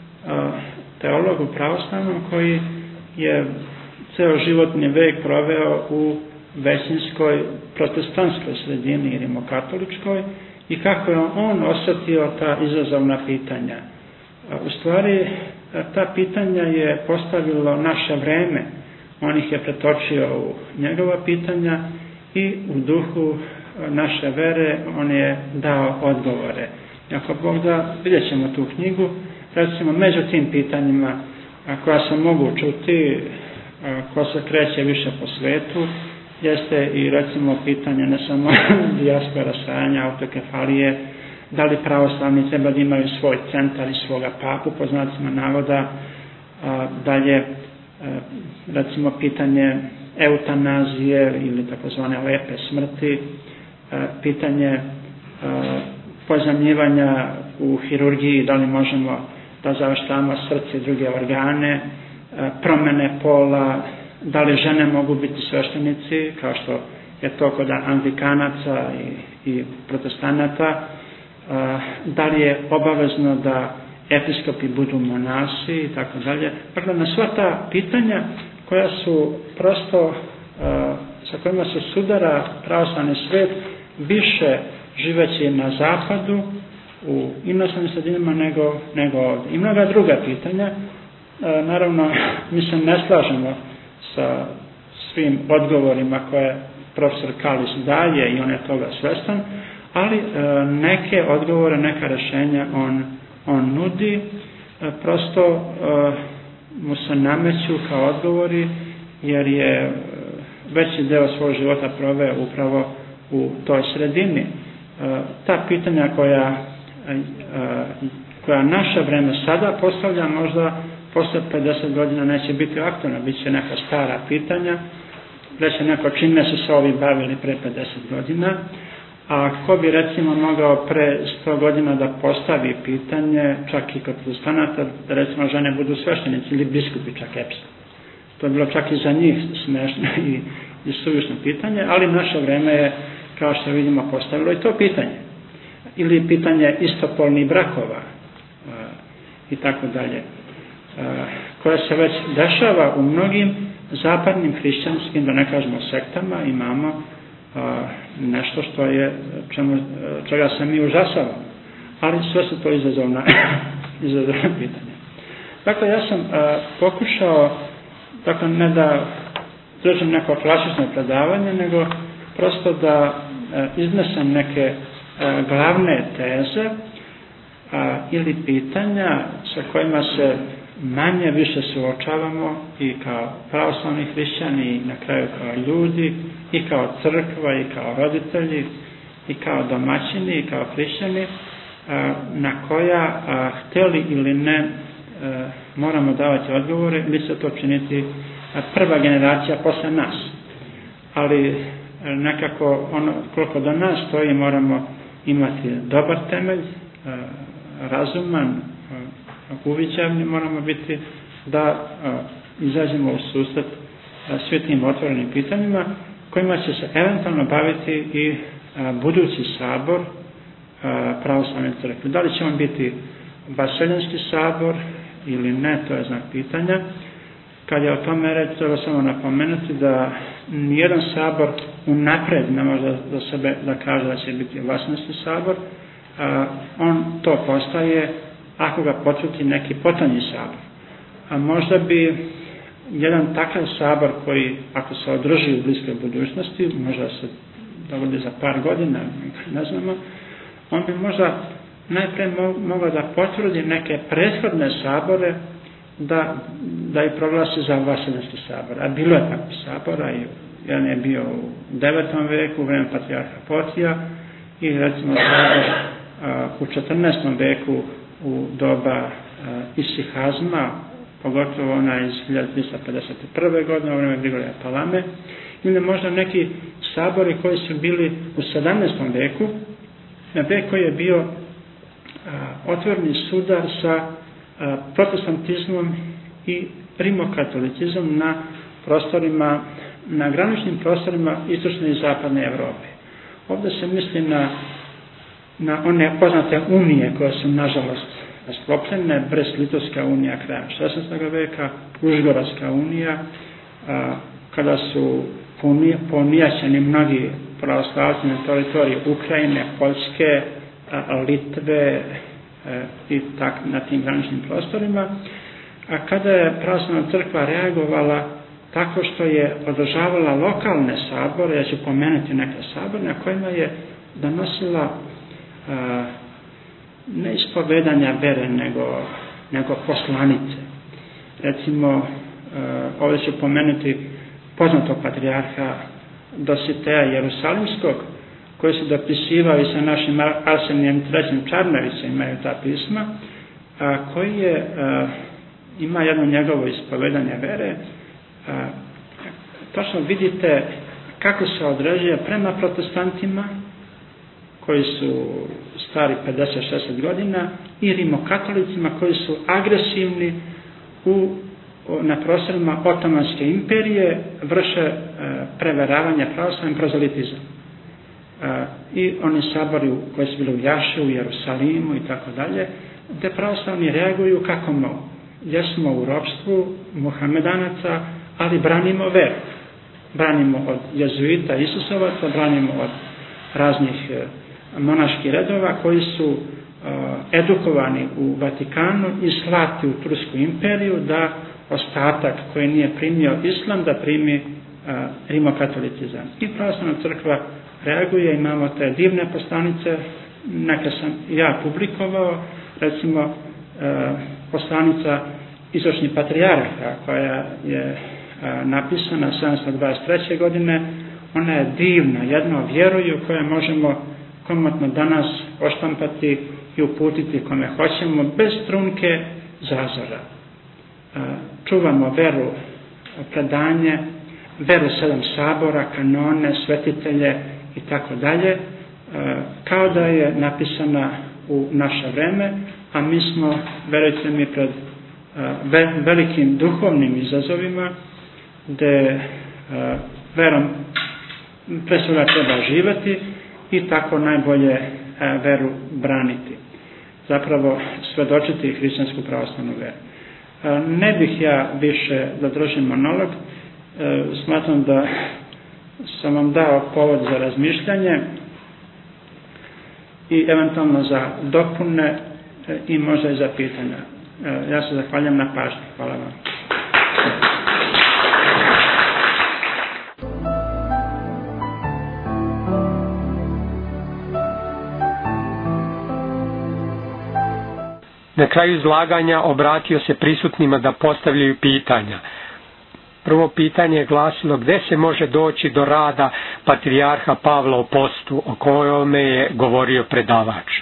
teologu pravoslavnom koji je ceo životni vek proveo u većinskoj protestantskoj sredini, rimokatoličkoj, i kako je on osjetio ta izazovna pitanja. U stvari, ta pitanja je postavilo naše vreme. On ih je pretočio u njegova pitanja i u duhu naše vere on je dao odgovore. I ako Bog da, vidjet ćemo tu knjigu. Recimo, među tim pitanjima koja se mogu čuti, ko se kreće više po svetu, jeste i recimo pitanje ne samo dijaspora, rasajanja, autokefalije, da li pravoslavni treba da imaju svoj centar i svoga papu, po znacima navoda, dalje recimo pitanje eutanazije ili takozvane lepe smrti, pitanje pozajmljivanja u hirurgiji, da li možemo da zaveštavamo srce i druge organe, promene pola, da li žene mogu biti sveštenici, kao što je to kod anglikanaca i, i protestanata, da li je obavezno da episkopi budu monasi i tako dalje. Dakle, na sva ta pitanja koja su prosto, sa kojima se sudara pravoslavni svet, više živeći na zapadu, u inostrannim sredinama nego, nego ovdje. I mnoga druga pitanja. Naravno, mi se ne slažemo sa svim odgovorima koje profesor Kalis daje i on je toga svestan, ali neke odgovore, neka rješenja on, on nudi, prosto mu se nameću kao odgovori, jer je veći deo svog života proveo upravo u toj sredini. Ta pitanja koja, koja naše vreme sada postavlja, možda posle pedeset godina neće biti aktualna, bit će neka stara pitanja, reće neko čime su se ovi bavili pre pedeset godina, a ko bi recimo mogao pre sto godina da postavi pitanje, čak i kod protestanata, da recimo žene budu sveštenici ili biskupi čak episkopi. To je bilo čak i za njih smešno i, i suvišno pitanje, ali naše vreme je, kao što vidimo, postavilo i to pitanje. Ili pitanje istopolnih brakova i tako dalje, koja se već dešava u mnogim zapadnim hrišćanskim, da ne kažemo sektama, imamo nešto što je, čemu, čega se mi užasavamo. Ali sve su to izazovna, izazovna pitanja. Dakle, ja sam a, pokušao, dakle, ne da držim neko klasično predavanje, nego prosto da a, iznesem neke a, glavne teze a, ili pitanja sa kojima se manje više suočavamo i kao pravoslavni hrišćani i na kraju kao ljudi i kao crkva i kao roditelji i kao domaćini i kao hrišćani, na koja, htjeli ili ne, moramo davati odgovore ili se to činiti prva generacija posle nas. Ali nekako ono, koliko do nas stoji, moramo imati dobar temelj, razuman, uviđavni, moramo biti da a, izađemo u susret a, svim tim otvorenim pitanjima kojima će se eventualno baviti i a, budući sabor pravoslavne crkve. Da li će on biti vaseljenski sabor ili ne, to je znak pitanja. Kad je o tome reći, treba samo napomenuti da nijedan sabor unapred ne može za sebe da kaže da će biti vaseljenski sabor. A, on to postaje ako ga potvrdi neki potanji sabor. A možda bi jedan takav sabor koji, ako se održi u bliskoj budućnosti, možda se dogodi za par godina, ne znamo, on bi možda najprije mogao da potvrdi neke prethodne sabore da, da i proglasi za vaseljenski sabor. A bilo je takvih sabora, i jedan je bio u devetom veku, u vreme patrijarha Potija, i recimo sabor u četrnaestom veku u doba uh, Isihazma pogotovo ona iz hiljadu tristo pedeset prve. godine, u vreme Grigorija Palame, ili možda neki sabori koji su bili u sedamnaestom veku, na vek koji je bio a, otvoreni sudar sa a, protestantizmom i rimokatolicizmom na prostorima, na graničnim prostorima istočne i zapadne Evrope. Ovdje se misli na, na one poznate unije koje su nažalost sklopljene, Brest-Litovska unija krajem šesnaestog. veka, Užgorodska unija, a, kada su ponijaćeni mnogi pravoslavci na teritoriji Ukrajine, Poljske, a, Litve a, i tak na tim graničnim prostorima, a kada je pravoslavna crkva reagovala tako što je održavala lokalne sabore, ja ću pomenuti neke sabore, na kojima je donosila a, ne ispovedanja vere, nego, nego poslanice. Recimo, a, ovdje ću pomenuti poznatog patrijarha Dositeja Jerusalimskog, koji se dopisivao i sa našim Arsenijem trećim. Čarnovićem, imaju ta pisma, a, koji je, a, ima jedno njegovo ispovedanje vere. A, točno vidite kako se određuje prema protestantima koji su stari pedeset šezdeset godina i rimokatolicima koji su agresivni u, na prostorima Otomanske imperije, vrše e, preveravanje pravoslavnim prozelitizam. E, I oni sabori koji su bili u Jaše, u Jerusalimu i tako dalje, gde pravoslavni reaguju kako mogu. Jesmo u ropstvu Muhamedanaca, ali branimo veru. Branimo od jezuita, Isusovaca, branimo od raznih e, monaških redova koji su e, edukovani u Vatikanu i slati u Tursku imperiju da ostatak koji nije primio islam da primi e, rimokatolicizam. I pravoslavna crkva reaguje, imamo te divne poslanice, neke sam ja publikovao, recimo e, poslanica Istočni patrijarha koja je a, napisana sedamsto dvadeset treće. godine, ona je divna, jedno vjeruju koje možemo komotno danas oštampati i uputiti kome hoćemo, bez trunke zazora. A, čuvamo veru, predanje, veru sedam sabora, kanone, svetitelje i tako dalje, kao da je napisana u naše vreme, a mi smo, verujte mi, pred velikim duhovnim izazovima gde verom pre svega treba živati i tako najbolje veru braniti. Zapravo svedočiti hrišćansku pravoslavnu veru. Ne bih ja više da držim monolog, smatram da sam vam dao povod za razmišljanje i eventualno za dopune i možda i za pitanja. Ja se zahvaljam na pažnji. Hvala vam. Na kraju izlaganja obratio se prisutnima da postavljaju pitanja. Prvo pitanje je glasilo gdje se može doći do rada patrijarha Pavla o postu, o kojome je govorio predavač.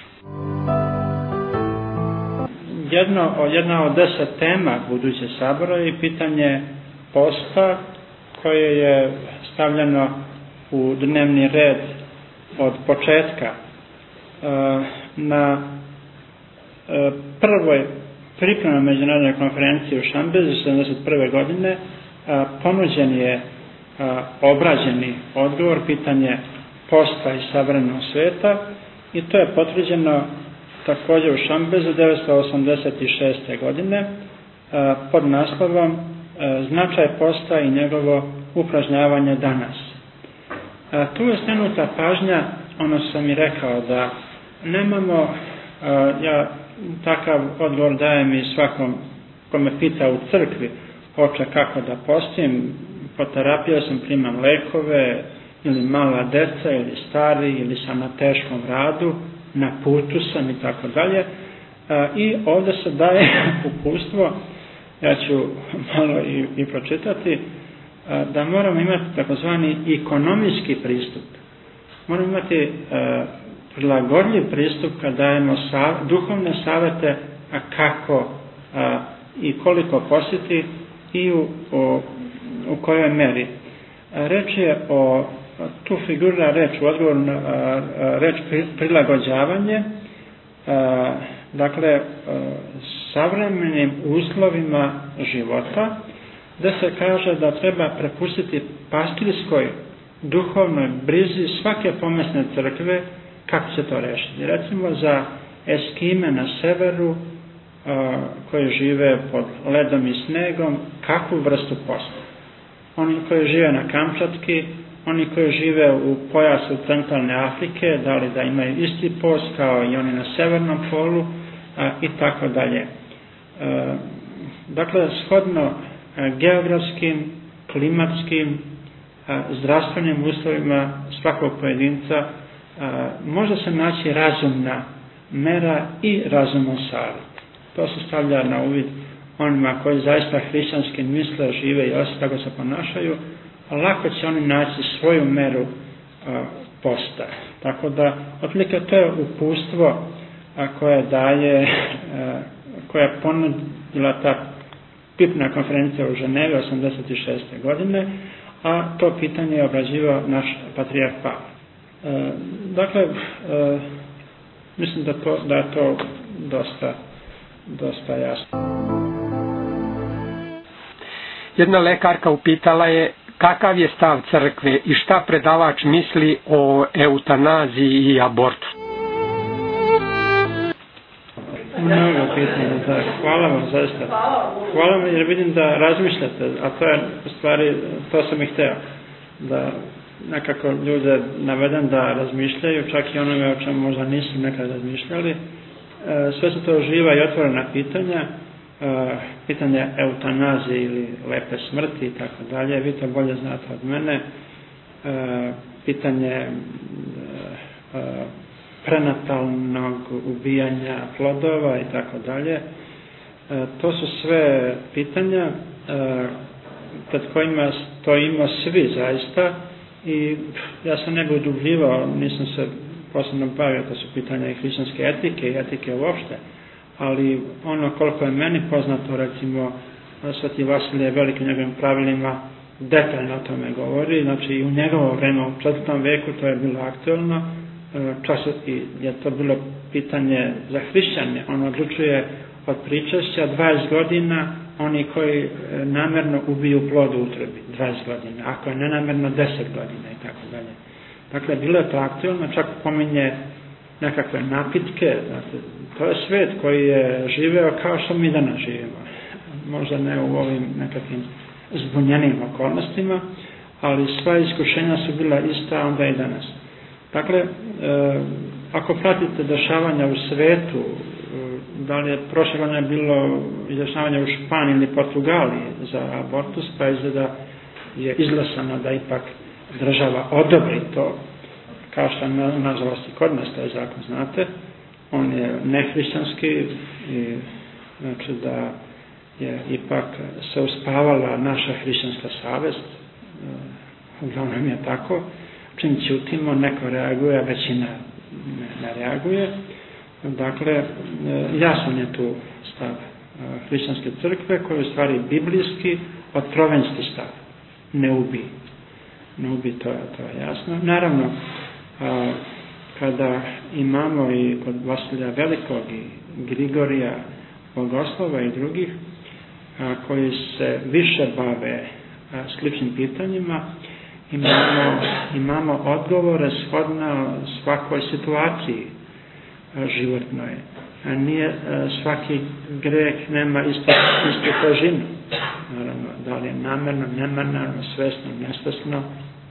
Jedno, jedna od deset tema buduće sabora je pitanje posta koje je stavljeno u dnevni red od početka. Na prvoj pripremnoj međunarodnoj konferenciji u Šambezi sedamdeset prve. godine ponuđen je obrađeni odgovor, pitanje posta i savremenog sveta, i to je potvrđeno također u Šambezu devetsto osamdeset šeste. godine pod naslovom Značaj posta i njegovo upražnjavanje danas. Tu je skrenuta pažnja, ono sam i rekao, da nemamo, ja takav odgovor dajem i svakom kome pita u crkvi, hoće kako da postim, po terapiju sam, primam lekove, ili mala deca, ili stari, ili sam na teškom radu, na putu sam i tako dalje. I ovdje se daje uputstvo, ja ću malo i, i pročitati, da moramo imati takozvani ekonomijski pristup. Moramo imati prilagodljiv pristup kad dajemo sav, duhovne savete, a kako a, i koliko posjeti i u, u, u kojoj meri. Reč je o, tu figura reč u odgovoru na reč prilagođavanje, dakle savremenim uslovima života, da se kaže da treba prepustiti pastirskoj duhovnoj brizi svake pomesne crkve kako se to rešiti. Recimo za Eskime na severu koji žive pod ledom i snegom, kakvu vrstu posta? Oni koji žive na Kamčatki, oni koji žive u pojasu centralne Afrike, da li da imaju isti post kao i oni na severnom polu a, i tako dalje. Dakle, shodno a, geografskim, klimatskim, a, zdravstvenim uslovima svakog pojedinca a, može se naći razumna mera i razuman savjet. To se stavlja na uvid onima koji zaista hrišćanski misle, žive i osjećaju tako se ponašaju, a lako će oni naći svoju meru a, posta. Tako da, otprilike to je uputstvo a, koje daje, a, koja je ponudila ta pipna konferencija u Ženevi osamdeset šeste godine, a to pitanje je obrađivao naš patrijarh Pavle. E, dakle, e, mislim da, to, da je to dosta, dosta jasno. Jedna lekarka upitala je kakav je stav crkve i šta predavač misli o eutanaziji i abortu. Mnogo pitanja, da. Hvala vam zaista. Hvala vam jer vidim da razmišljate, a to je u stvari, to sam i hteo, da nekako ljude navedem da razmišljaju, čak i onome o čemu možda nisu nekad razmišljali. Sve su to živa i otvorena pitanja, pitanje eutanazije ili lepe smrti i tako dalje, vi to bolje znate od mene, pitanje prenatalnog ubijanja plodova i tako dalje. To su sve pitanja pred kojima stojimo svi zaista i ja sam nego udubljivao, nisam se posebno bavio, to su pitanja i hrišćanske etike i etike uopšte, ali ono koliko je meni poznato, recimo Sveti Vasilije Veliki u njegovim pravilima detaljno o tome govori, znači i u njegovo vreme u četvrtom veku to je bilo aktuelno, čas je to bilo pitanje za hrišćane, on odlučuje od pričešća dvadeset godina, oni koji namerno ubiju plod u utrobi, dvadeset godina, ako je nenamerno deset godina i tako dalje. Dakle, bilo je to aktuelno, čak pominje nekakve napitke, znači, to je svet koji je živeo kao što mi danas živimo. Možda ne u ovim nekakvim zbunjenim okolnostima, ali sva iskušenja su bila ista onda i danas. Dakle, e, ako pratite dešavanja u svetu, da li je prošle godine bilo izjašnjavanje u Španiji ili Portugaliji za abortus, pa izgleda je izglasano da ipak država odobri to, kao što na, nažalost i kod nas taj zakon znate, on je nehrišćanski i znači da je ipak se uspavala naša hrišćanska savest, uglavnom je tako, čim ćutimo, neko reaguje, a većina ne, ne reaguje. Dakle, jasan je tu stav hrišćanske crkve, koji je u stvari biblijski, otrovenski stav. Ne ubi. Ne ubi, to je, to je jasno. Naravno, a, kada imamo i kod Vasilija Velikog i Grigorija Bogoslova i drugih, a, koji se više bave a, sličnim pitanjima, imamo, imamo odgovore shodno svakoj situaciji životnoj. A nije svaki greh nema istu, istu težinu. Naravno, da li je namerno, nenamerno, svesno, nesvesno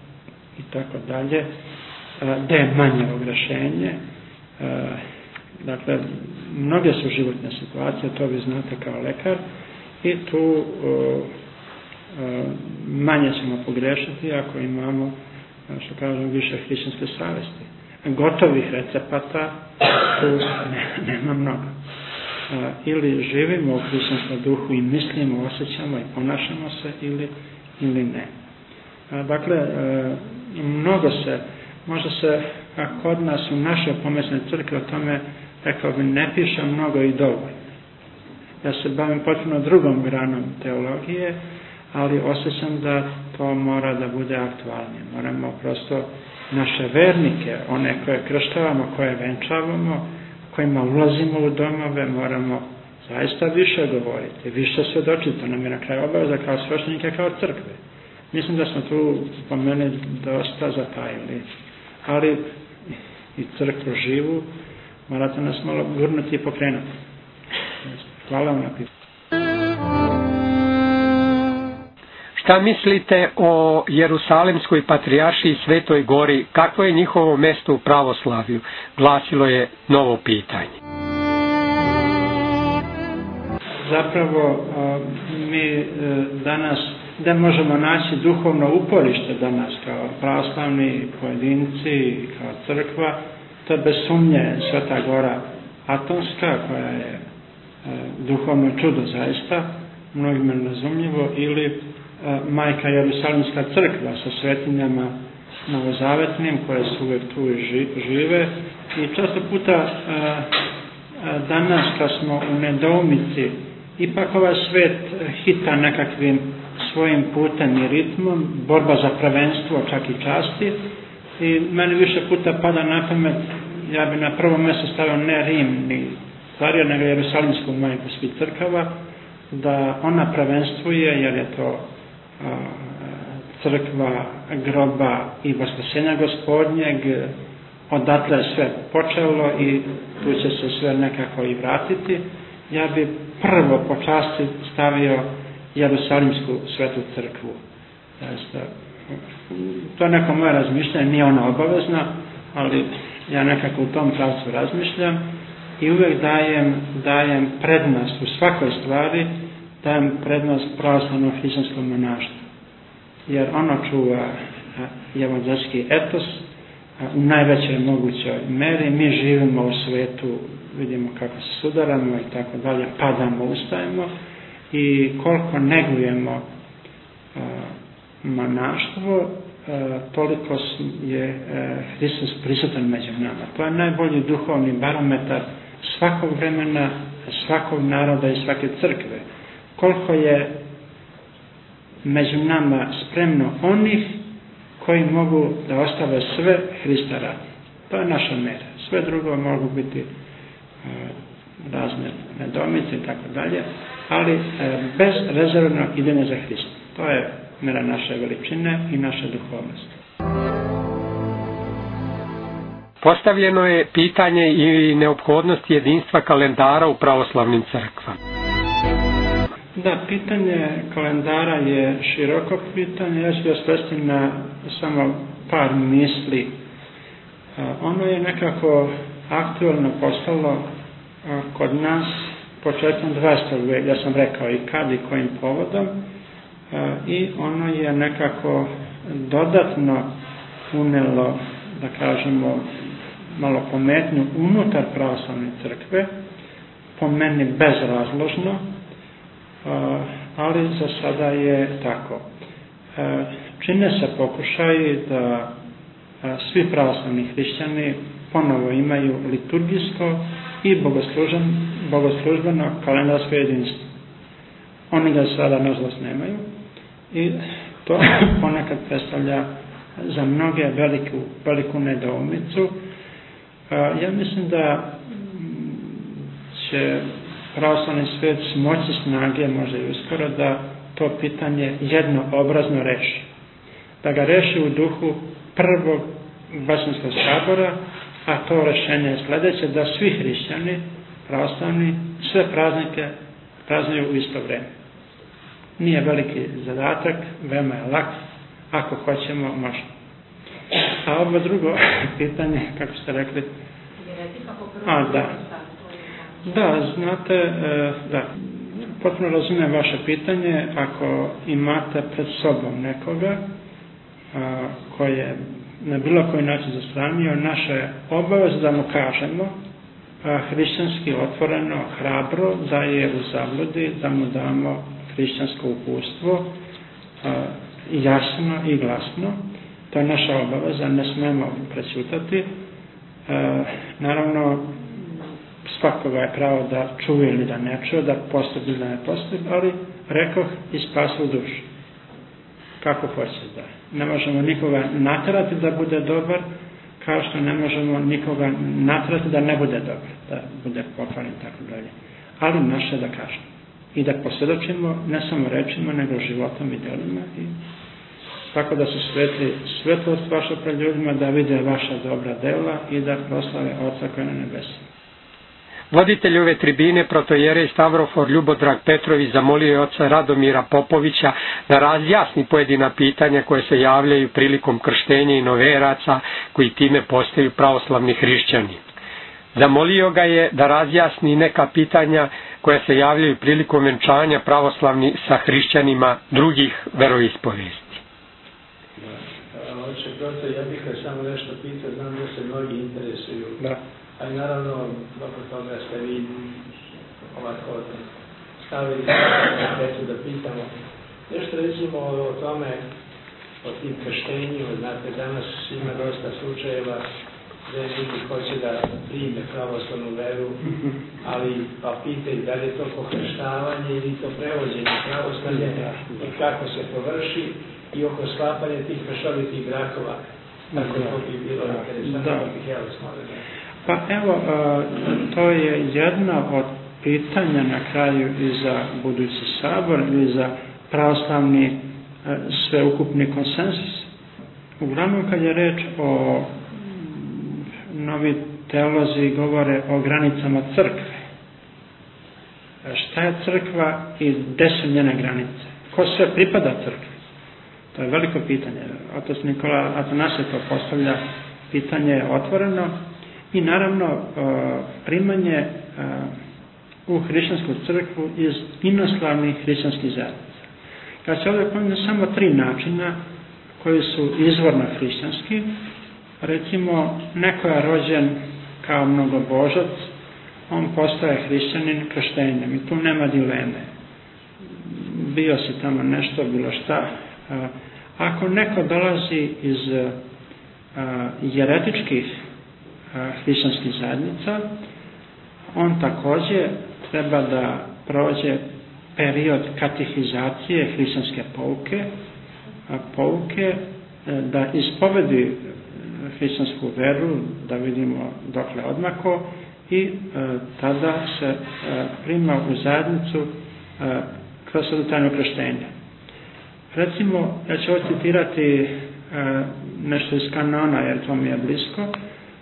i tako dalje. Da je manje ogrešenje. Dakle, mnoge su životne situacije, to vi znate kao lekar, i tu manje ćemo pogrešiti ako imamo, što kažem, više hrišćanske savesti. Gotovih recepata tu ne, nema mnogo. A, ili živimo u hrišćanskom duhu i mislimo, osjećamo i ponašamo se ili, ili ne. A, dakle, a, mnogo se, možda se a kod nas u našoj pomesnoj crkvi o tome, rekao bi, ne piše mnogo i dovoljno. ja se bavim potpuno drugom granom teologije, ali osjećam da to mora da bude aktualnije. Moramo prosto naše vernike, one koje krštavamo, koje venčavamo, kojima ulazimo u domove, moramo zaista više govoriti, više svjedočiti. To nam je na kraju obaveza kao sveštenike, kao crkve. Mislim da smo tu po mene dosta zatajili, ali i crkvu živu morate nas malo gurnuti i pokrenuti. Hvala vam na pitanju. Šta mislite o Jerusalimskoj patrijaršiji Svetoj Gori? Kakvo je njihovo mesto u pravoslavlju? Glasilo je novo pitanje. Zapravo mi danas da možemo naći duhovno uporište danas kao pravoslavni pojedinci, kao crkva, to je bez sumnje Sveta Gora Atonska, koja je duhovno čudo zaista, mnogima razumljivo, ili Majka Jerusalimska crkva sa svetinjama novozavetnim koje su uvijek tu i žive. I često puta danas kad smo u nedoumici, ipak ovaj svet hita nekakvim svojim putem i ritmom, borba za prvenstvo, čak i časti. I meni više puta pada na pamet, ja bi na prvo mjesto stavio ne Rim, ni Starija, nego Jerusalimsku majku svih crkava, da ona prvenstvuje, jer je to a, crkva groba i vaskrsenja Gospodnjeg, odatle sve počelo i tu će se sve nekako i vratiti. Ja bi prvo po časti stavio Jerusalimsku svetu crkvu. To je neko moje razmišljanje, nije ona obavezna, ali ja nekako u tom pravcu razmišljam i uvijek dajem, dajem prednost u svakoj stvari, dajem prednost pravoslavnom hrišćanskom monaštvu. Jer ono čuva evanđelski etos u najvećoj mogućoj meri. Mi živimo u svetu, vidimo kako se sudaramo i tako dalje, padamo, ustajemo, i koliko negujemo monaštvo, toliko je Hristos prisutan među nama. To je najbolji duhovni barometar svakog vremena, svakog naroda i svake crkve. Koliko je među nama spremno onih koji mogu da ostave sve Hrista radi. To je naša mera. Sve drugo mogu biti razne nedoumice i tako dalje, ali bez rezervnog idenja za Hrista. To je mera naše veličine i naše duhovnosti. Postavljeno je pitanje i neophodnost jedinstva kalendara u pravoslavnim crkvama. Da, pitanje kalendara je široko pitanje. Ja ću ga svesti na samo par misli. Ono je nekako aktualno postalo kod nas početkom dvadesetog vijeka, ja sam rekao i kad i kojim povodom, i ono je nekako dodatno unelo, da kažemo, malo pometnju unutar pravoslavne crkve, po meni bezrazložno, ali za sada je tako. Čine se pokušaji da svi pravoslavni hrišćani ponovo imaju liturgijsko i bogoslužbeno kalendarsko jedinstvo. Oni ga sada nažalost nemaju i to ponekad predstavlja za mnoge veliku, veliku nedoumicu. Ja mislim da će pravoslavni svijet smoći snage, možda i uskoro, da to pitanje jednoobrazno reši. Da ga reši u duhu prvog Vaseljenskog sabora, a to rešenje je sljedeće, da svi hrišćani pravoslavni sve praznike praznuju u isto vrijeme. Nije veliki zadatak, veoma je lak, ako hoćemo, možemo. A ovo drugo pitanje, kako ste rekli? A, da. Da, znate, da, potpuno razumijem vaše pitanje. Ako imate pred sobom nekoga koje na bilo koji način zastranio, naša je obaveza da mu kažemo hrišćanski otvoreno, hrabro, da je u zabludi, da mu damo hrišćansko uputstvo jasno i glasno. To je naša obaveza, ne smemo prećutati. Naravno, svakoga je pravo da čuje ili da ne čuje, da postoji ili da ne postoji, ali rekoh i spasu dušu. Kako hoće da. Ne možemo nikoga naterati da bude dobar, kao što ne možemo nikoga naterati da ne bude dobar, da bude pokvaren i tako dalje. Ali naše da kažemo. I da posvjedočimo ne samo rečima, nego životom i djelima. I tako da se svetli svetlost vaša pred ljudima, da vide vaša dobra dela i da proslave Oca koji je na nebesima. Voditelj ove tribine, protojerej Stavrofor Ljubodrag Petrović, zamolio je oca Radomira Popovića da razjasni pojedina pitanja koje se javljaju prilikom krštenja i noveraca koji time postaju pravoslavni hrišćani. Zamolio ga je da razjasni neka pitanja koja se javljaju prilikom venčanja pravoslavni sa hrišćanima drugih veroispovesti. Oče proto, ja bih vas samo nešto pitao, znam da se mnogi interesuju. Da. A i naravno, oko toga ste vi ovako stavili svetu da pitamo. Nešto recimo o tome, o tim krštenjima, znate, danas ima dosta slučajeva gdje ljudi hoće da prime pravoslavnu veru, ali pa pitaju da li je to pokrštavanje ili to prevođenje pravoslavlje i kako se to vrši i oko sklapanja tih mešovitih brakova. Tako to bi bilo interesantno, da bih ja vas molio. Pa evo, to je jedno od pitanja na kraju i za budući sabor i za pravoslavni sveukupni konsensus. Uglavnom kad je reč o novi teolozi govore o granicama crkve. Šta je crkva i gde su njene granice? Ko sve pripada crkvi? To je veliko pitanje. Otac Nikola Atanasije to postavlja, pitanje je otvoreno. I naravno primanje u hrišćansku crkvu iz inoslavnih hrišćanskih zajednica. Kad se ovdje pominje samo tri načina koji su izvorno hrišćanski, recimo neko je rođen kao mnogobožac, on postaje hrišćanin krštenjem i tu nema dileme. Bio si tamo nešto, bilo šta. Ako neko dolazi iz jeretičkih hrišćanskih zajednica, on također treba da prođe period katehizacije hrišćanske pouke, pouke da ispovedi hrišćansku veru, da vidimo dokle odmako i e, tada se e, prima u zajednicu e, kroz tajno krštenje. Recimo, ja ću citirati e, nešto iz kanona, jer to mi je blisko, e,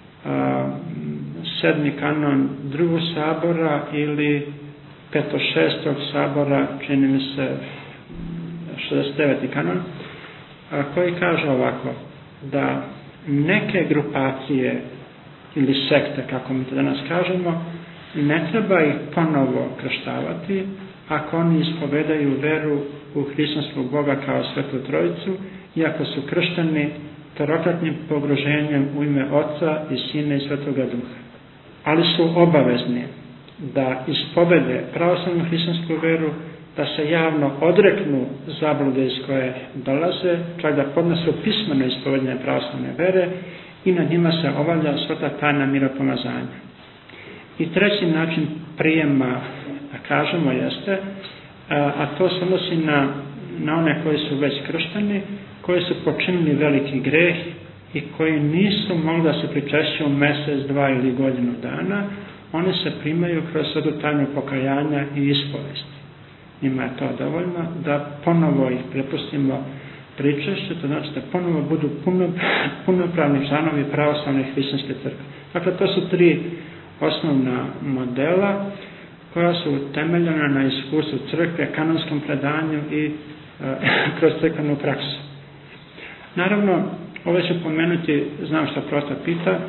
sedmi kanon drugog sabora ili petošestog sabora, čini mi se šezdeset deveti kanon, a, koji kaže ovako, da neke grupacije ili sekte, kako mi to danas kažemo, ne treba ih ponovo krštavati ako oni ispovedaju veru u hrišćanskog Boga kao Svetu Trojicu i ako su kršteni trokratnim pogruženjem u ime Oca i Sina i Svetoga Duha. Ali su obavezni da ispovede pravoslavnu hrišćansku veru, da se javno odreknu zablude iz koje dolaze, čak da podnesu pismeno ispovedanje pravoslavne vere i na njima se obavlja sveta tajna miropomazanja. I treći način prijema, da kažemo, jeste, a to se odnosi na, na one koji su već kršteni, koji su počinili veliki greh i koji nisu mogli da se pričešćuju mjesec, dva ili godinu dana, oni se primaju kroz svetu tajnu pokajanja i ispovesti. Njima je to dovoljno da ponovo ih prepustimo pričešću, to znači da ponovo budu puno, punopravni članovi pravoslavne hrišćanske crkve. Dakle, to su tri osnovna modela koja su temeljena na iskustvu crkve, kanonskom predanju i e, kroz crkvenu praksu. Naravno, ove ću pomenuti, znam što prosto pita, e,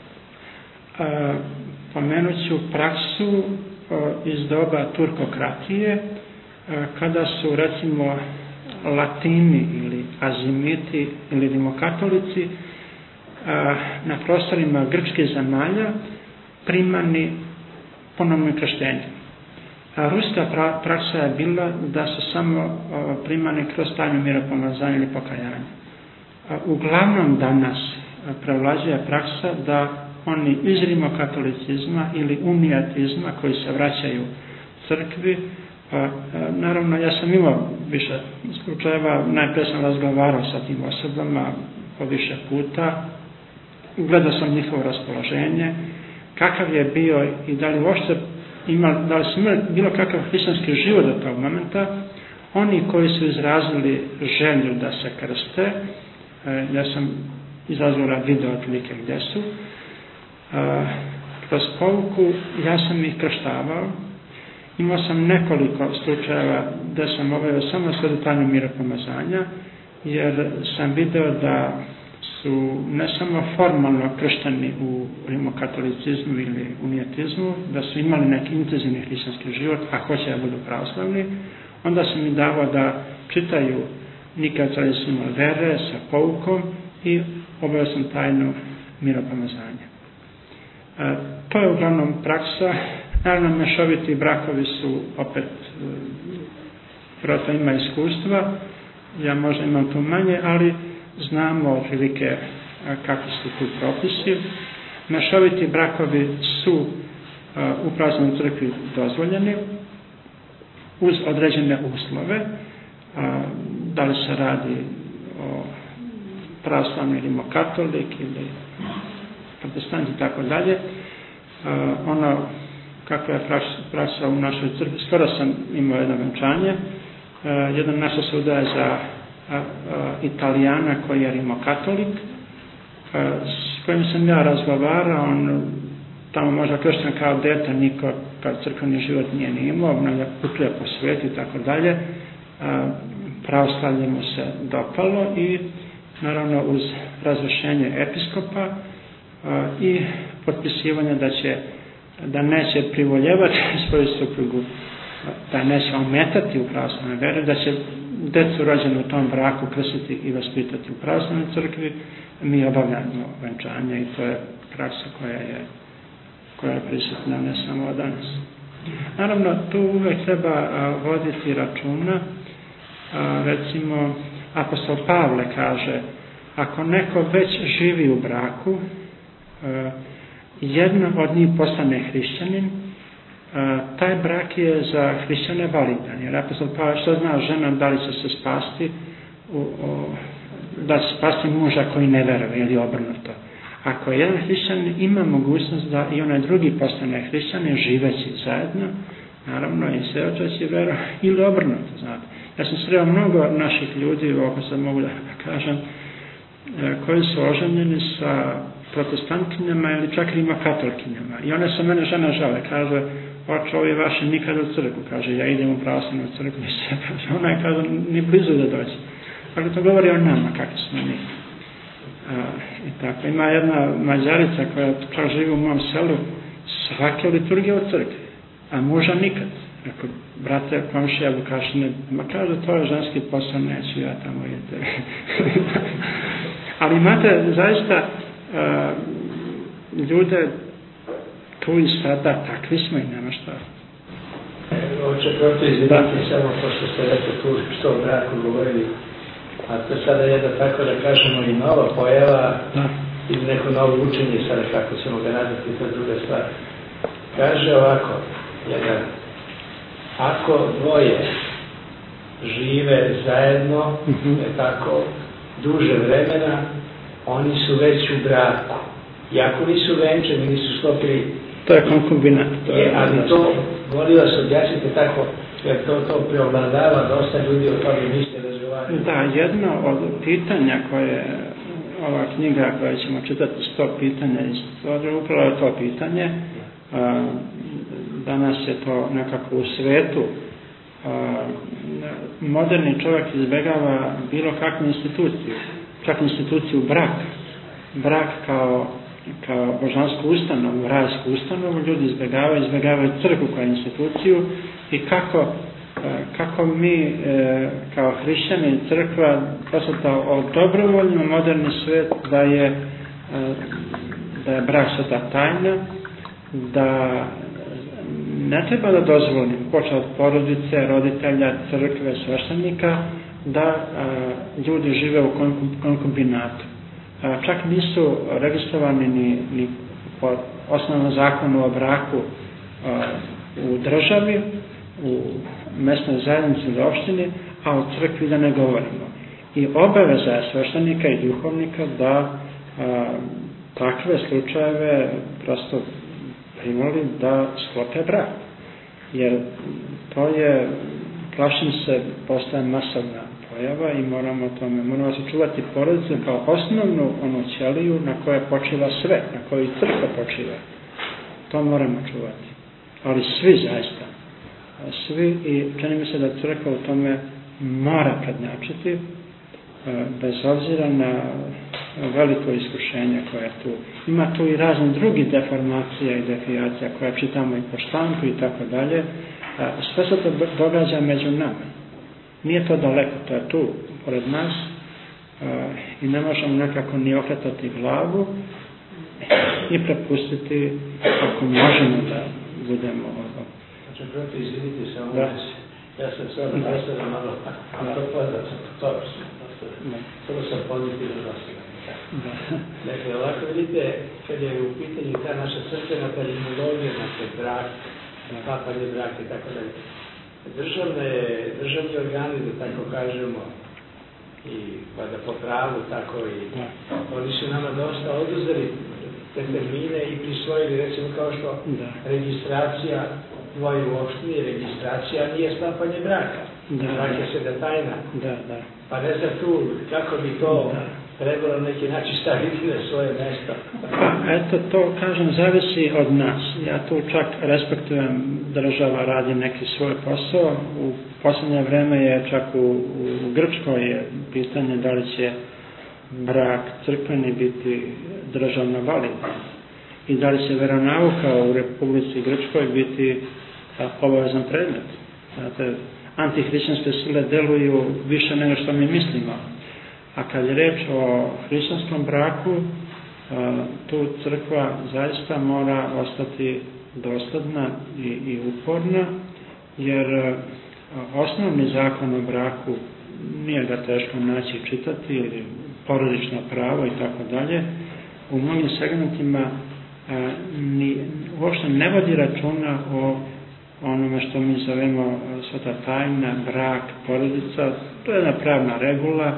pomenut ću praksu e, iz doba turkokratije, kada su recimo Latini ili Azimiti ili rimokatolici na prostorima grčkih zemalja primani ponovnim krštenjem. Ruska praksa je bila da su samo primani kroz tajno miropomazanje ili pokajanje. Uglavnom danas prevlađuje praksa da oni iz rimokatolicizma ili unijatizma koji se vraćaju crkvi. Pa, naravno, ja sam imao više slučajeva, najprije sam razgovarao sa tim osobama po više puta, gledao sam njihovo raspoloženje, kakav je bio i da li uopšte imali, da li su imali bilo kakav hrišćanski život do tog momenta. Oni koji su izrazili želju da se krste, ja sam iz razgovora video otprilike gdje su, kroz pouku ja sam ih krštavao. Imao sam nekoliko slučajeva da sam obavio samo svedočenje miropomazanja, jer sam video da su ne samo formalno kršteni u rimokatolicizmu ili unijatizmu, da su imali neki intenzivni hrišćanski život, a hoće da budu pravoslavni, onda sam mi davao da čitaju Nikad tradicijno vere sa poukom i obavio sam tajnu miropomazanja. E, to je uglavnom praksa. Naravno, mešoviti brakovi su opet, vjerojatno ima iskustva, ja možda imam tu manje, ali znamo otprilike kakvi su tu propisi. Mešoviti brakovi su u pravoslavnoj crkvi dozvoljeni uz određene uslove, da li se radi o pravoslavni rimokatolik ili protestanti i tako dalje. Ono kakva je praksa u našoj crkvi, skoro sam imao jedno venčanje, jedan naša se udaje za Italijana koji je rimokatolik, s kojim sam ja razgovarao, on tamo možda kršten kao dete, niko kao crkveni život nije ni imao, ono je putuje po svijetu i tako dalje. Pravoslavlje mu se dopalo i naravno uz razrješenje episkopa i potpisivanje da će da neće privoljevati svoju suprugu, da neće ometati u pravoslavnoj veri, da će decu rođenu u tom braku krstiti i vaspitati u pravoslavnoj crkvi. Mi obavljamo venčanje i to je praksa koja je, koja je prisutna ne samo od danas. Naravno, tu uvek treba voditi računa. Recimo, apostol Pavle kaže, ako neko već živi u braku, jedno od njih postane hrišćanin, taj brak je za hrišćane validan. Jer apostol Pavle, što zna žena, da li će se spasti, u, u, da se spasti muža koji ne veruje ili obrnuto. Ako jedan hrišćanin ima mogućnost da i onaj drugi postane hrišćanin, živeći zajedno, naravno i svedočeći veru, ili obrnuto, znate. Ja sam sreo mnogo naših ljudi, ovako sad mogu da kažem, koji su oženjeni sa protestantkinjama ili čak rimokatolkinjama. I one se mene žena žale, kaže, oče, ovi vaši nikad u crkvu, kaže, ja idem u pravoslavnu crkvu i sve, kaže, ona je, kaže, ni blizu da dođe. Dakle, to govori o nama, kakvi smo mi. A, i tako, ima jedna Mađarica koja čak živi u mom selu, svake liturgije u crkvi, a muža nikad. Rekao, brate, komšija Vukašine, ma kaže, to je ženski posao, neću ja tamo idem. Ali imate zaista uh, ljude tu i sada, takvi smo i nema šta. Oče, proto izvinite samo pošto ste rekli tu što o braku govorili, a to sada je da tako da kažemo i nova pojava ili neko novo učenje, sada kako ćemo ga nazvati, to je druga stvar. Kaže ovako, jedan, ako dvoje žive zajedno, mm-hmm. je tako, duže vremena, oni su već u braku. Iako nisu venčani, nisu sklopili. To je konkubinat. Je, ali to, volio se objasnite tako, jer to, to preobladava, dosta ljudi o tome niste razgovarali. Da, jedno od pitanja koje, ova knjiga koja ćemo čitati, sto pitanja, upravo je to pitanje. Danas je to nekako u svetu. Moderni čovjek izbjegava bilo kakvu instituciju, čak instituciju brak. Brak kao, kao božansku ustanovu, rajsku ustanovu, ljudi izbjegavaju, izbjegavaju crkvu kao instituciju i kako, kako mi kao hrišćani crkva posvetao dobrovoljno moderni svijet da je, da je brak sveta tajna, da ne treba da dozvolim, počeo od porodice, roditelja, crkve, sveštenika, da a, ljudi žive u konkubinatu. A, čak nisu registrovani ni, ni po osnovnom zakonu o braku u državi, u mesnoj zajednici ili opštini, a o crkvi da ne govorimo. I obaveza je sveštenika i duhovnika da a, takve slučajeve prosto primoli da sklope brak. Jer to je, plašim se, postaje masovna pojava i moramo tome, moramo sačuvati porodicu kao osnovnu onu ćeliju na koje počiva sve, na kojoj crkva počiva. To moramo čuvati. Ali svi zaista, svi, i čini mi se da crkva u tome mora prednjačiti, bez obzira na veliko iskušenje koje tu. Ima tu i razne drugi deformacija i defijacija koje čitamo i po štampu i tako dalje. Sve se to događa među nama. Nije to daleko, to je tu, pored nas, i ne možemo nekako ni okretati glavu i prepustiti, ako možemo da budemo ovo. Znači, proti, izvinite samo, da. Ja sam sve odnosila malo, a to pada, to prvo sam pozitivno nosila. Dakle, ovako vidite, kad je u pitanju ta naša crkvena terminologija, znači brak, sklapanje braka i tako dalje, državne, državni organi, da tako kažemo, i da po pravu, tako i oni su nama dosta oduzeli te termine i prisvojili, recimo kao što da. Registracija tvoje u opštini, registracija nije sklapanje braka. Da, brak je se da tajna. Da, da. Pa ne znam tu kako bi to da. Trebalo neki način staviti na svoje mesto. Pa, eto, to, kažem, zavisi od nas. Ja tu čak respektujem, država radi neki svoj posao. U posljednje vreme je čak u, u Grčkoj je pitanje da li će brak crkveni biti državno validan i da li će veronauka u Republici Grčkoj biti obavezan predmet. Znate, antihrišćanske sile deluju više nego što mi mislimo. A kad je reč o hrišćanskom braku, tu crkva zaista mora ostati dosledna i, i uporna, jer osnovni zakon o braku nije ga teško naći čitati, ili porodično pravo i tako dalje, u mnogim segmentima ni, uopšte ne vodi računa o onome što mi zovemo sveta tajna, brak, porodica. To je jedna pravna regula,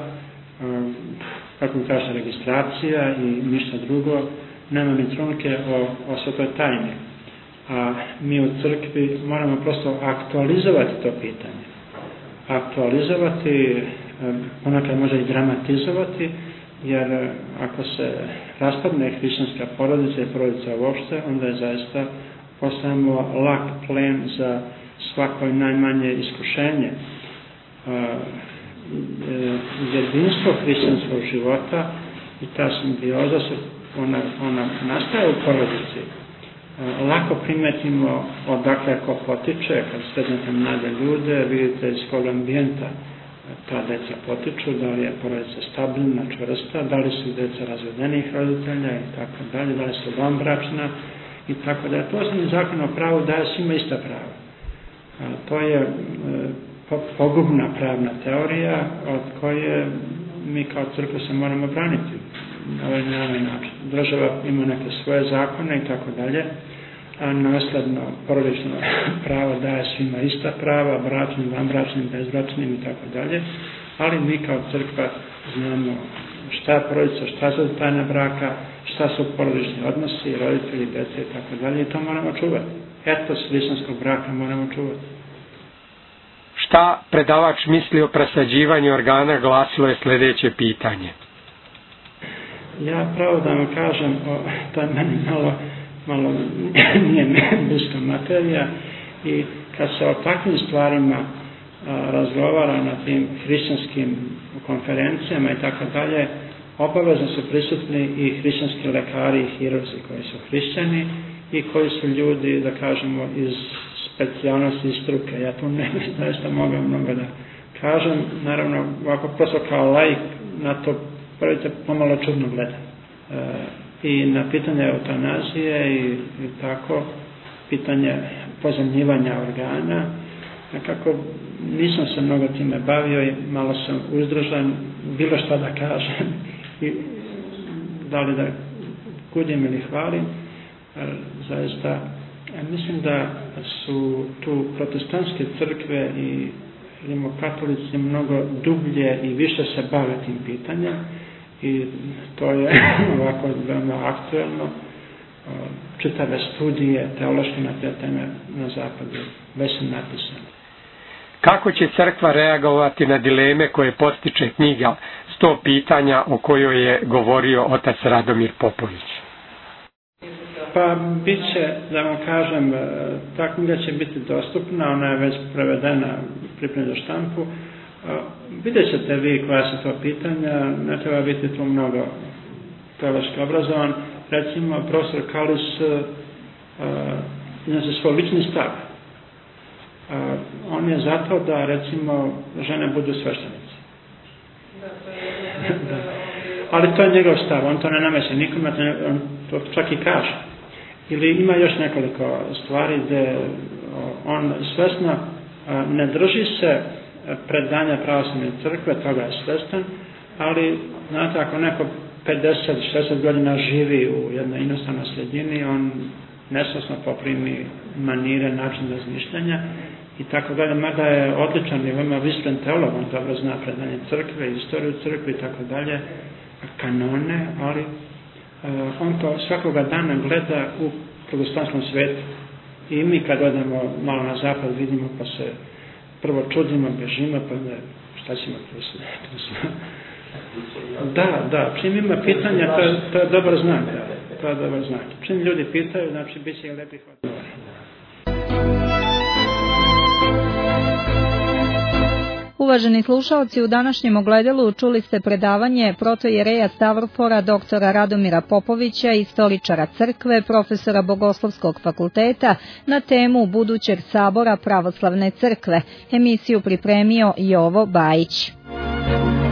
kako mi kaže, registracija i ništa drugo. Nema ni trunke o, o svetoj tajni. A mi u crkvi moramo prosto aktualizovati to pitanje. Aktualizovati, ponekad može i dramatizovati, jer ako se raspadne hrišćanska porodica i porodica uopšte, onda je zaista postajemo lak plen za svako najmanje iskušenje. Jedinstvo hrišćanskog života i ta simbioza, ona, ona nastaje u porodici. Lako primetimo odakle ko potiče, kad sretnete mlade ljude, vidite iz kog ambijenta ta deca potiču, da li je porodica stabilna, čvrsta, da li su deca razvedenih roditelja i tako dalje, da li su vanbračna i tako dalje. Poslednji zakon o pravu daje svima ista prava. To je pogubna pravna teorija od koje mi kao crkva se moramo braniti na ovaj način. Država ima neke svoje zakone i tako dalje, a nasledno porodično pravo daje svima ista prava, bračnim, vanbračnim, bezbračnim i tako dalje, ali mi kao crkva znamo šta je porodica, šta su tajna braka, šta su porodični odnosi, roditelji, dece i tako dalje, i to moramo čuvati. Eto, hrišćanskog braka moramo čuvati. Šta predavač misli o presađivanju organa, glasilo je sljedeće pitanje. Ja pravo da vam kažem, o, to je meni malo, malo nije bliska materija, i kad se o takvim stvarima a, razgovara na tim hrišćanskim konferencijama i tako dalje, obavezno su prisutni i hrišćanski lekari i hirurzi koji su hrišćani i koji su ljudi, da kažemo, iz specijalnosti i struke. Ja tu ne zaista mogu mnogo da kažem. Naravno, ovako prosto kao laik na to pravite pomalo čudno gledam. E, I na pitanje eutanazije i, i tako, pitanje pozemljivanja organa, nekako nisam se mnogo time bavio i malo sam uzdržan bilo što da kažem, i da li da kudim ili hvalim. zaista mislim da su tu protestantske crkve i rimokatolici mnogo dublje i više se bave tim pitanjem i to je ovako veoma aktuelno. Čitave studije teološke na te teme na zapadu već su napisane. Kako će crkva reagovati na dileme koje postiče knjiga sto pitanja o kojoj je govorio otac Radomir Popović? Pa bit će, da vam kažem, ta knjiga će biti dostupna, ona je već prevedena, pripremljena za štampu. Vidjet ćete vi koja su to pitanja, ne treba biti tu mnogo teološki obrazovan. Recimo, profesor Kalis ima za svoj lični stav. On je zato da, recimo, žene budu sveštenici. Da. Ali to je njegov stav, on to ne nameće nikome, on to čak i kaže. Ili ima još nekoliko stvari gdje on svesno ne drži se predanja pravoslavne crkve, toga je svestan, ali znate, ako neko pedeset šezdeset godina živi u jednoj inostranoj sredini, on nesvesno poprimi manire, način razmišljanja i tako dalje, mada je odličan i veoma vispren teolog, on dobro zna predanje crkve, istoriju crkve i tako dalje, kanone, ali uh, on to svakoga dana gleda u protestantskom svetu. I mi kad odemo malo na zapad vidimo pa se prvo čudimo, bežimo, pa ne, šta ćemo tu se... Da, da, čim ima pitanja, to je, to je dobar znak, da, to je dobar znak. Čim ljudi pitaju, znači bit će i lepih odgovora. Uvaženi slušaoci, u današnjem ogledalu čuli ste predavanje protojereja Stavrofora doktora Radomira Popovića, istoričara crkve, profesora Bogoslovskog fakulteta na temu budućeg sabora pravoslavne crkve. Emisiju pripremio Jovo Bajić.